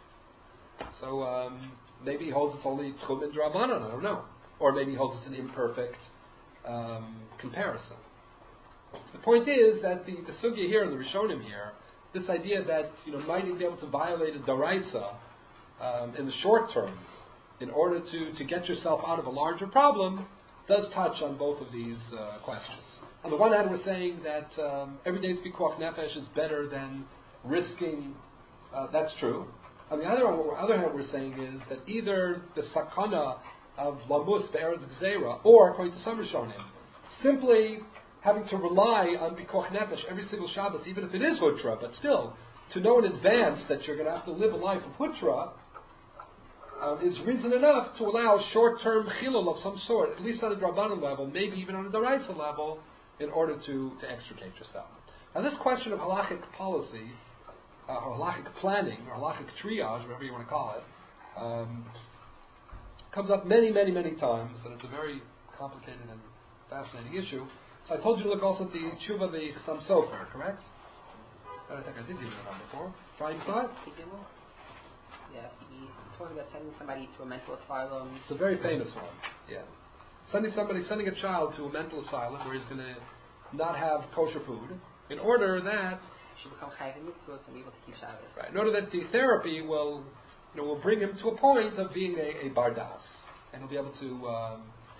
So um, maybe he holds it's only Tchumen Drabanan, I don't know, or maybe he holds it's an imperfect um, comparison. The point is that the, the sugya here and the Rishonim here, this idea that you know might be able to violate a Daraisa um, in the short term in order to to get yourself out of a larger problem, does touch on both of these uh, questions. On the one hand, we're saying that um, every day's pikuach nefesh is better than risking. Uh, that's true. On the other, other hand, we're saying is that either the sakana of lamus be'eretz gzeira, or according to some Rishonim, simply having to rely on pikuach nefesh every single Shabbos, even if it is hutra, but still to know in advance that you're going to have to live a life of hutra. Um, is reason enough to allow short-term chilul of some sort, at least on a drabanan level, maybe even on a daraisa level, in order to, to extricate yourself. Now, this question of halachic policy, uh, or halachic planning, or halachic triage, whatever you want to call it, um, comes up many, many, many times, and it's a very complicated and fascinating issue. So I told you to look also at the tshuva of the Chassam Sofer, correct? I think I did give you that one before. Try inside. Yeah, he's talking about sending somebody to a mental asylum. It's a very famous one. Yeah, sending somebody, sending a child to a mental asylum where he's going to not have kosher food, in order that should become chayv mitzvos and be able to keep Shabbos. Right. In order that the therapy will, you know, will bring him to a point of being a, a bardas, and he'll be able to um,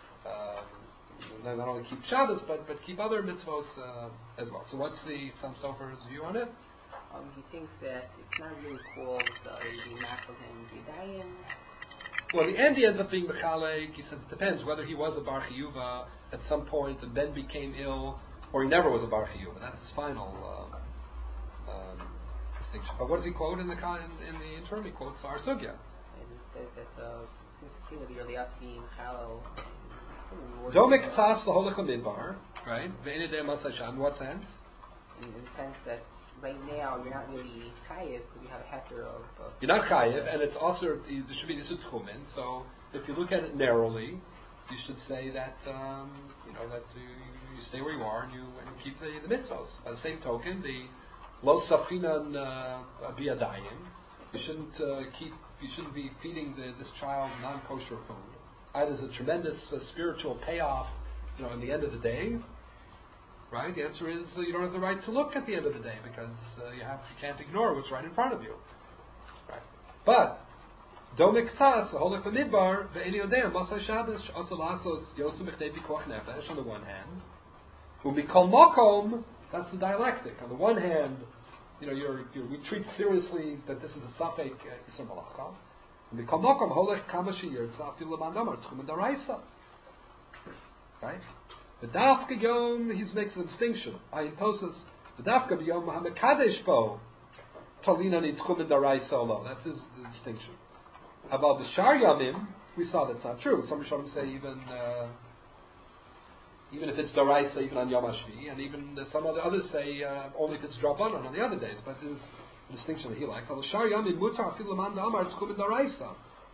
uh, not only keep Shabbos but but keep other mitzvos uh, as well. So, what's the Chassam Sofer's view on it? um, he thinks that it's not really called uh, the Machal and Vidayan. Well, the end he ends up being Mechalek. He says it depends whether he was a Bar Chiyuva at some point and then became ill, or he never was a Bar Chiyuva. That's his final uh, um, distinction. But what does he quote in the in, in the interim? He quotes Ar Sugya. And he says that uh, since it seems that you're allowed to be Mechalel. Domek Tzas L'Holech L'Midbar, right? Ve'enei Dei Masai Sham. In what sense? In, in the sense that right now you're not really chayiv because you have a heter of. of You're not chayiv, and it's also there should be nisut tchumen. So if you look at it narrowly, you should say that um, you know that you, you stay where you are and you and you keep the, the mitzvos. By the same token, the lo safinan biadayim, you shouldn't uh, keep you shouldn't be feeding the, this child non-kosher food. Either there's a tremendous uh, spiritual payoff, you know, in the end of the day. Right? The answer is uh, you don't have the right to look at the end of the day because uh, you have you can't ignore what's right in front of you. Right? But Domek Tzas, the Holech B'Midbar, the Eni Odeh, Masai Shabbos, Asa Lasos, Yosem Echdei B'Koach Nefesh on the one hand, U'Mikol Mokom, that's the dialectic. On the one hand, you know, you're, you're, we treat seriously that this is a Safek Yisur Malacha. U'Mikol Mokom Holech Kama Sheyirtza Afil L'man Amar Tchum D'Oraisa. Right? The Dafka Yom, he makes the distinction. Ayin Tosas, the Dafka Yom HaMekadesh Bo, Talina Nitchum and Darai Solo. That is the distinction. About the Shar Yamim, we saw that's not true. Some Rishonim say even uh, even if it's Daraisa, even on Yom HaShvi, and even uh, some other others say uh, only if it's Drabanan on the other days. But there's a distinction that he likes. About the Shar Yamim, Mutar Afil L'man Amar Tchum and Daraisa.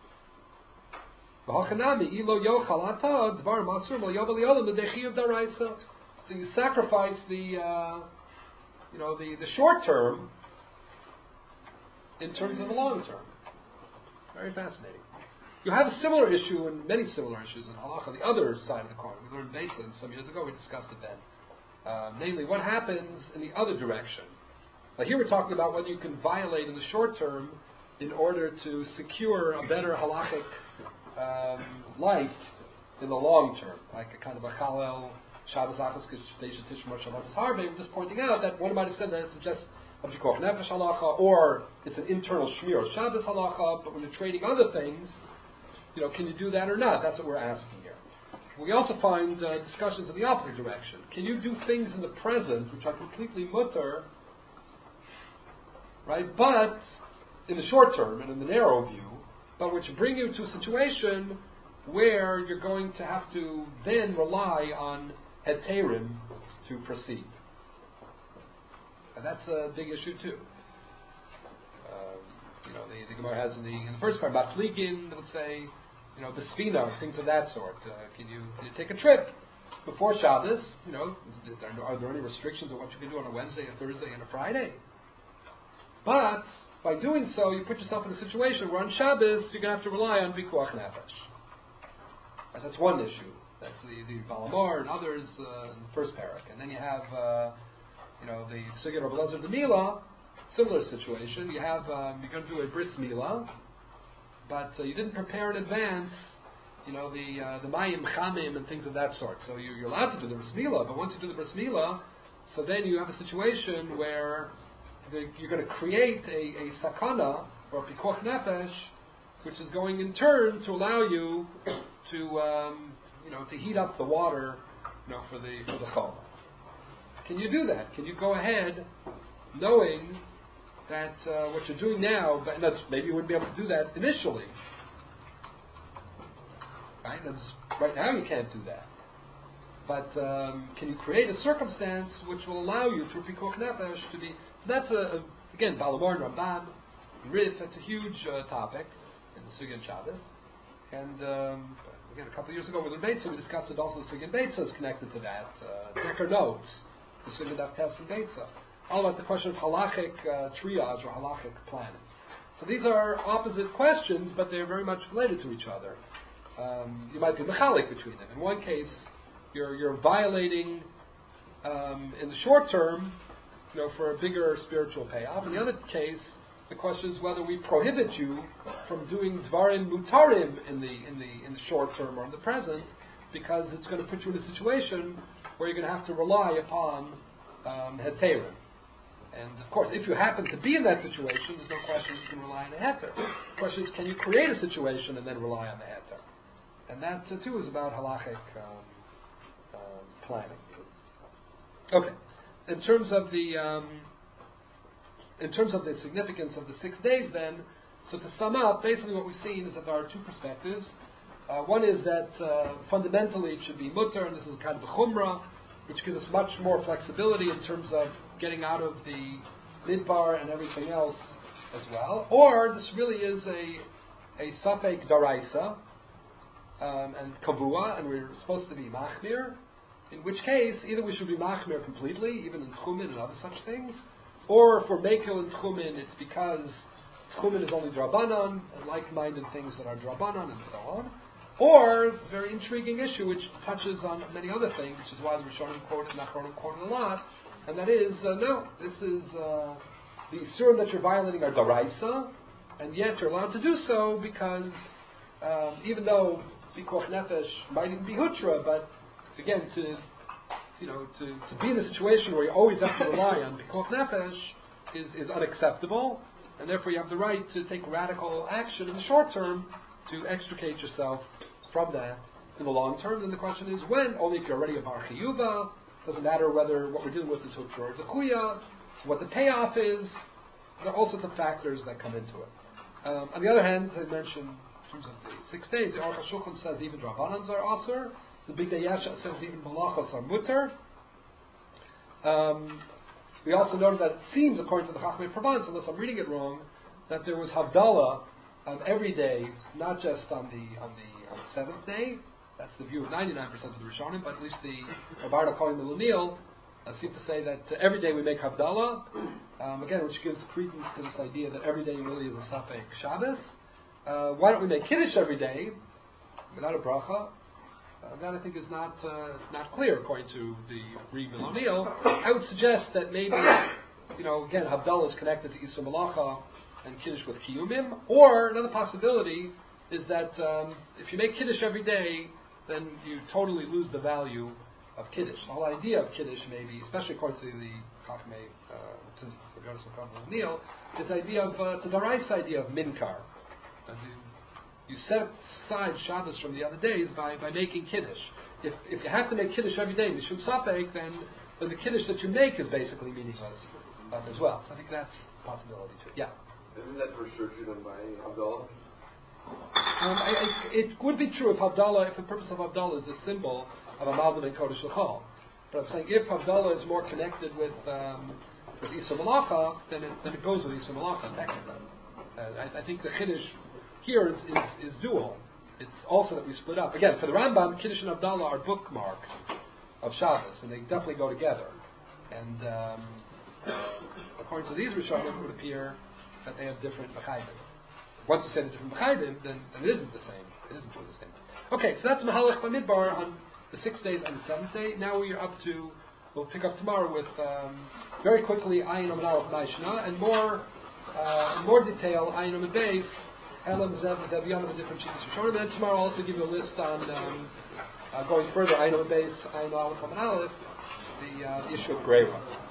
So you sacrifice the, uh, you know, the, the short term in terms of the long term. Very fascinating. You have a similar issue and many similar issues in halacha. The other side of the coin, we learned Beitzah some years ago. We discussed it then. Uh, namely, what happens in the other direction. Now, here we're talking about whether you can violate in the short term in order to secure a better halachic Um, life in the long term, like a kind of a Chalel Shabbos Achos Kishdesha Tishmor Shabbos Harbe. I'm just pointing out that one might have said that it's just a Pikuach Nefesh halacha, or it's an internal Shmir of Shabbos halacha. But when you're trading other things, you know, can you do that or not? That's what we're asking here. We also find uh, discussions in the opposite direction. Can you do things in the present which are completely mutter, right? But in the short term and in the narrow view, but which bring you to a situation where you're going to have to then rely on heterim to proceed. And that's a big issue too. Um, you know, the, the Gemara has in the, in the first part about Fligin, let's say, you know, the Spina, things of that sort. Uh, can you can you take a trip before Shabbos? You know, are there any restrictions on what you can do on a Wednesday, a Thursday, and a Friday? But by doing so, you put yourself in a situation where on Shabbos you're going to have to rely on Pikuach Nefesh. And that's one issue. That's the, the Balamar and others uh, in the first parak. And then you have, uh, you know, the Sugya of Elazar de Mila, similar situation. You have, um, you're going to do a bris Mila, but uh, you didn't prepare in advance, you know, the uh, the Mayim Chamim and things of that sort. So you, you're allowed to do the bris Mila, but once you do the bris Mila, so then you have a situation where The, you're going to create a, a sakana or a pikuach nefesh, which is going in turn to allow you to, um, you know, to heat up the water, you know, for the for the chol. Can you do that? Can you go ahead, knowing that uh, what you're doing now, but that's, maybe you wouldn't be able to do that initially, right? That's, right now you can't do that. But um, can you create a circumstance which will allow you through pikuach nefesh to be? So that's a, a again Balamar and Ramban, Rif. That's a huge uh, topic in the Sugya and Shabbos. And um, again, a couple of years ago with the Beitzah, we discussed it also. The Sugya and Beitzah is connected to that. Uh, Decker notes the Sugya Daf Tes and Beitzah, all about the question of halachic uh, triage or halachic planning. So these are opposite questions, but they're very much related to each other. Um, you might be mechalik between them. In one case, you're you're violating um, in the short term, you know, for a bigger spiritual payoff. In the other case, the question is whether we prohibit you from doing dvarim mutarim in the in the in the short term or in the present, because it's going to put you in a situation where you're going to have to rely upon um, heterim. And of course, if you happen to be in that situation, there's no question you can rely on the heter. The question is, can you create a situation and then rely on the heter? And that uh, too is about halachic um, um, planning. Okay, in terms of the um, in terms of the significance of the six days, then, so to sum up, basically what we've seen is that there are two perspectives. Uh, one is that uh, fundamentally it should be mutter, and this is kind of a chumrah, which gives us much more flexibility in terms of getting out of the midbar and everything else as well. Or this really is a a safek daraisa um, and kavua, and we're supposed to be machmir. In which case, either we should be machmir completely, even in tchumen and other such things, or if we're mekel in tchumen, it's because tchumen is only drabanan, and like-minded things that are drabanan, and so on. Or, a very intriguing issue which touches on many other things, which is why the Rishonim quoted, Nachronim quoted a lot, and that is, uh, no, this is, uh, the Isurim that you're violating are daraisa, and yet you're allowed to do so because, um, even though Pikuach Nefesh might even be hutra, but again, to, you know, to, to be in a situation where you always have to rely on Pikuach Nefesh is, is unacceptable, and therefore you have the right to take radical action in the short term to extricate yourself from that in the long term. Then the question is when? Only if you're already a bar chiyuva. Doesn't matter whether what we're dealing with is hutra or dechuya, what the payoff is. There are all sorts of factors that come into it. Um, on the other hand, as I mentioned, in terms of the six days, the Aruch HaShulchan says even drabanans are asur. The Big Day Yesha says even malachos are mutter. Um, we also noted that it seems, according to the Chachmei Provence, unless I'm reading it wrong, that there was Havdalah on every day, not just on the on the on the seventh day. That's the view of ninety-nine percent of the Rishonim, but at least the Rabarda calling the Lunil uh, seem to say that uh, every day we make Havdalah, um, again, which gives credence to this idea that every day really is a Safek Shabbos. Uh, why don't we make Kiddush every day without a bracha? Uh, that I think is not uh, not clear according to the Reed Miloniel. I would suggest that maybe, you know, again, Havdalah is connected to Isur Malacha and Kiddush with Kiyumim, or another possibility is that um, if you make Kiddush every day, then you totally lose the value of Kiddush. The whole idea of Kiddush, maybe, especially according to the Chachmei, uh, to the Yonis of Neil, is the idea of, uh, it's a Darais idea of Minkar. As you, you set aside Shabbos from the other days by, by making Kiddush. If if you have to make Kiddush every day, Mishum Safek, then, then the Kiddush that you make is basically meaningless um, as well. So I think that's a possibility too. Yeah? Isn't that for sure true then by Havdalah? Um, I, I, it would be true if Havdalah, if the purpose of Havdalah is the symbol of Amalgam and Kodesh L'chol. But I'm saying if Havdalah is more connected with um, with Isur Malacha, then it, then it goes with Isur Malacha technically. Uh, I, I think the Kiddush here is, is, is dual. It's also that we split up. Again, for the Rambam, Kiddush and Havdalah are bookmarks of Shabbos, and they definitely go together. And um, according to these Rishonim, it would appear that they have different Mechayim. Once you say the different Mechayim, then, then it isn't the same. It isn't truly the same. Okay, so that's Mahalach Bamidbar on the sixth day and the seventh day. Now we are up to, we'll pick up tomorrow with, um, very quickly, Ayin Amid Aleph Maishna, and more, uh, in more detail, Ayin Amid Beis, Elam Zev, Zev Yom, the different Shittas Rishonim. And then tomorrow I'll also give you a list on, um, uh, going further, Ayin Amid Beis, Ayin Aleph Amid Aleph, the, uh, the issue of Greira.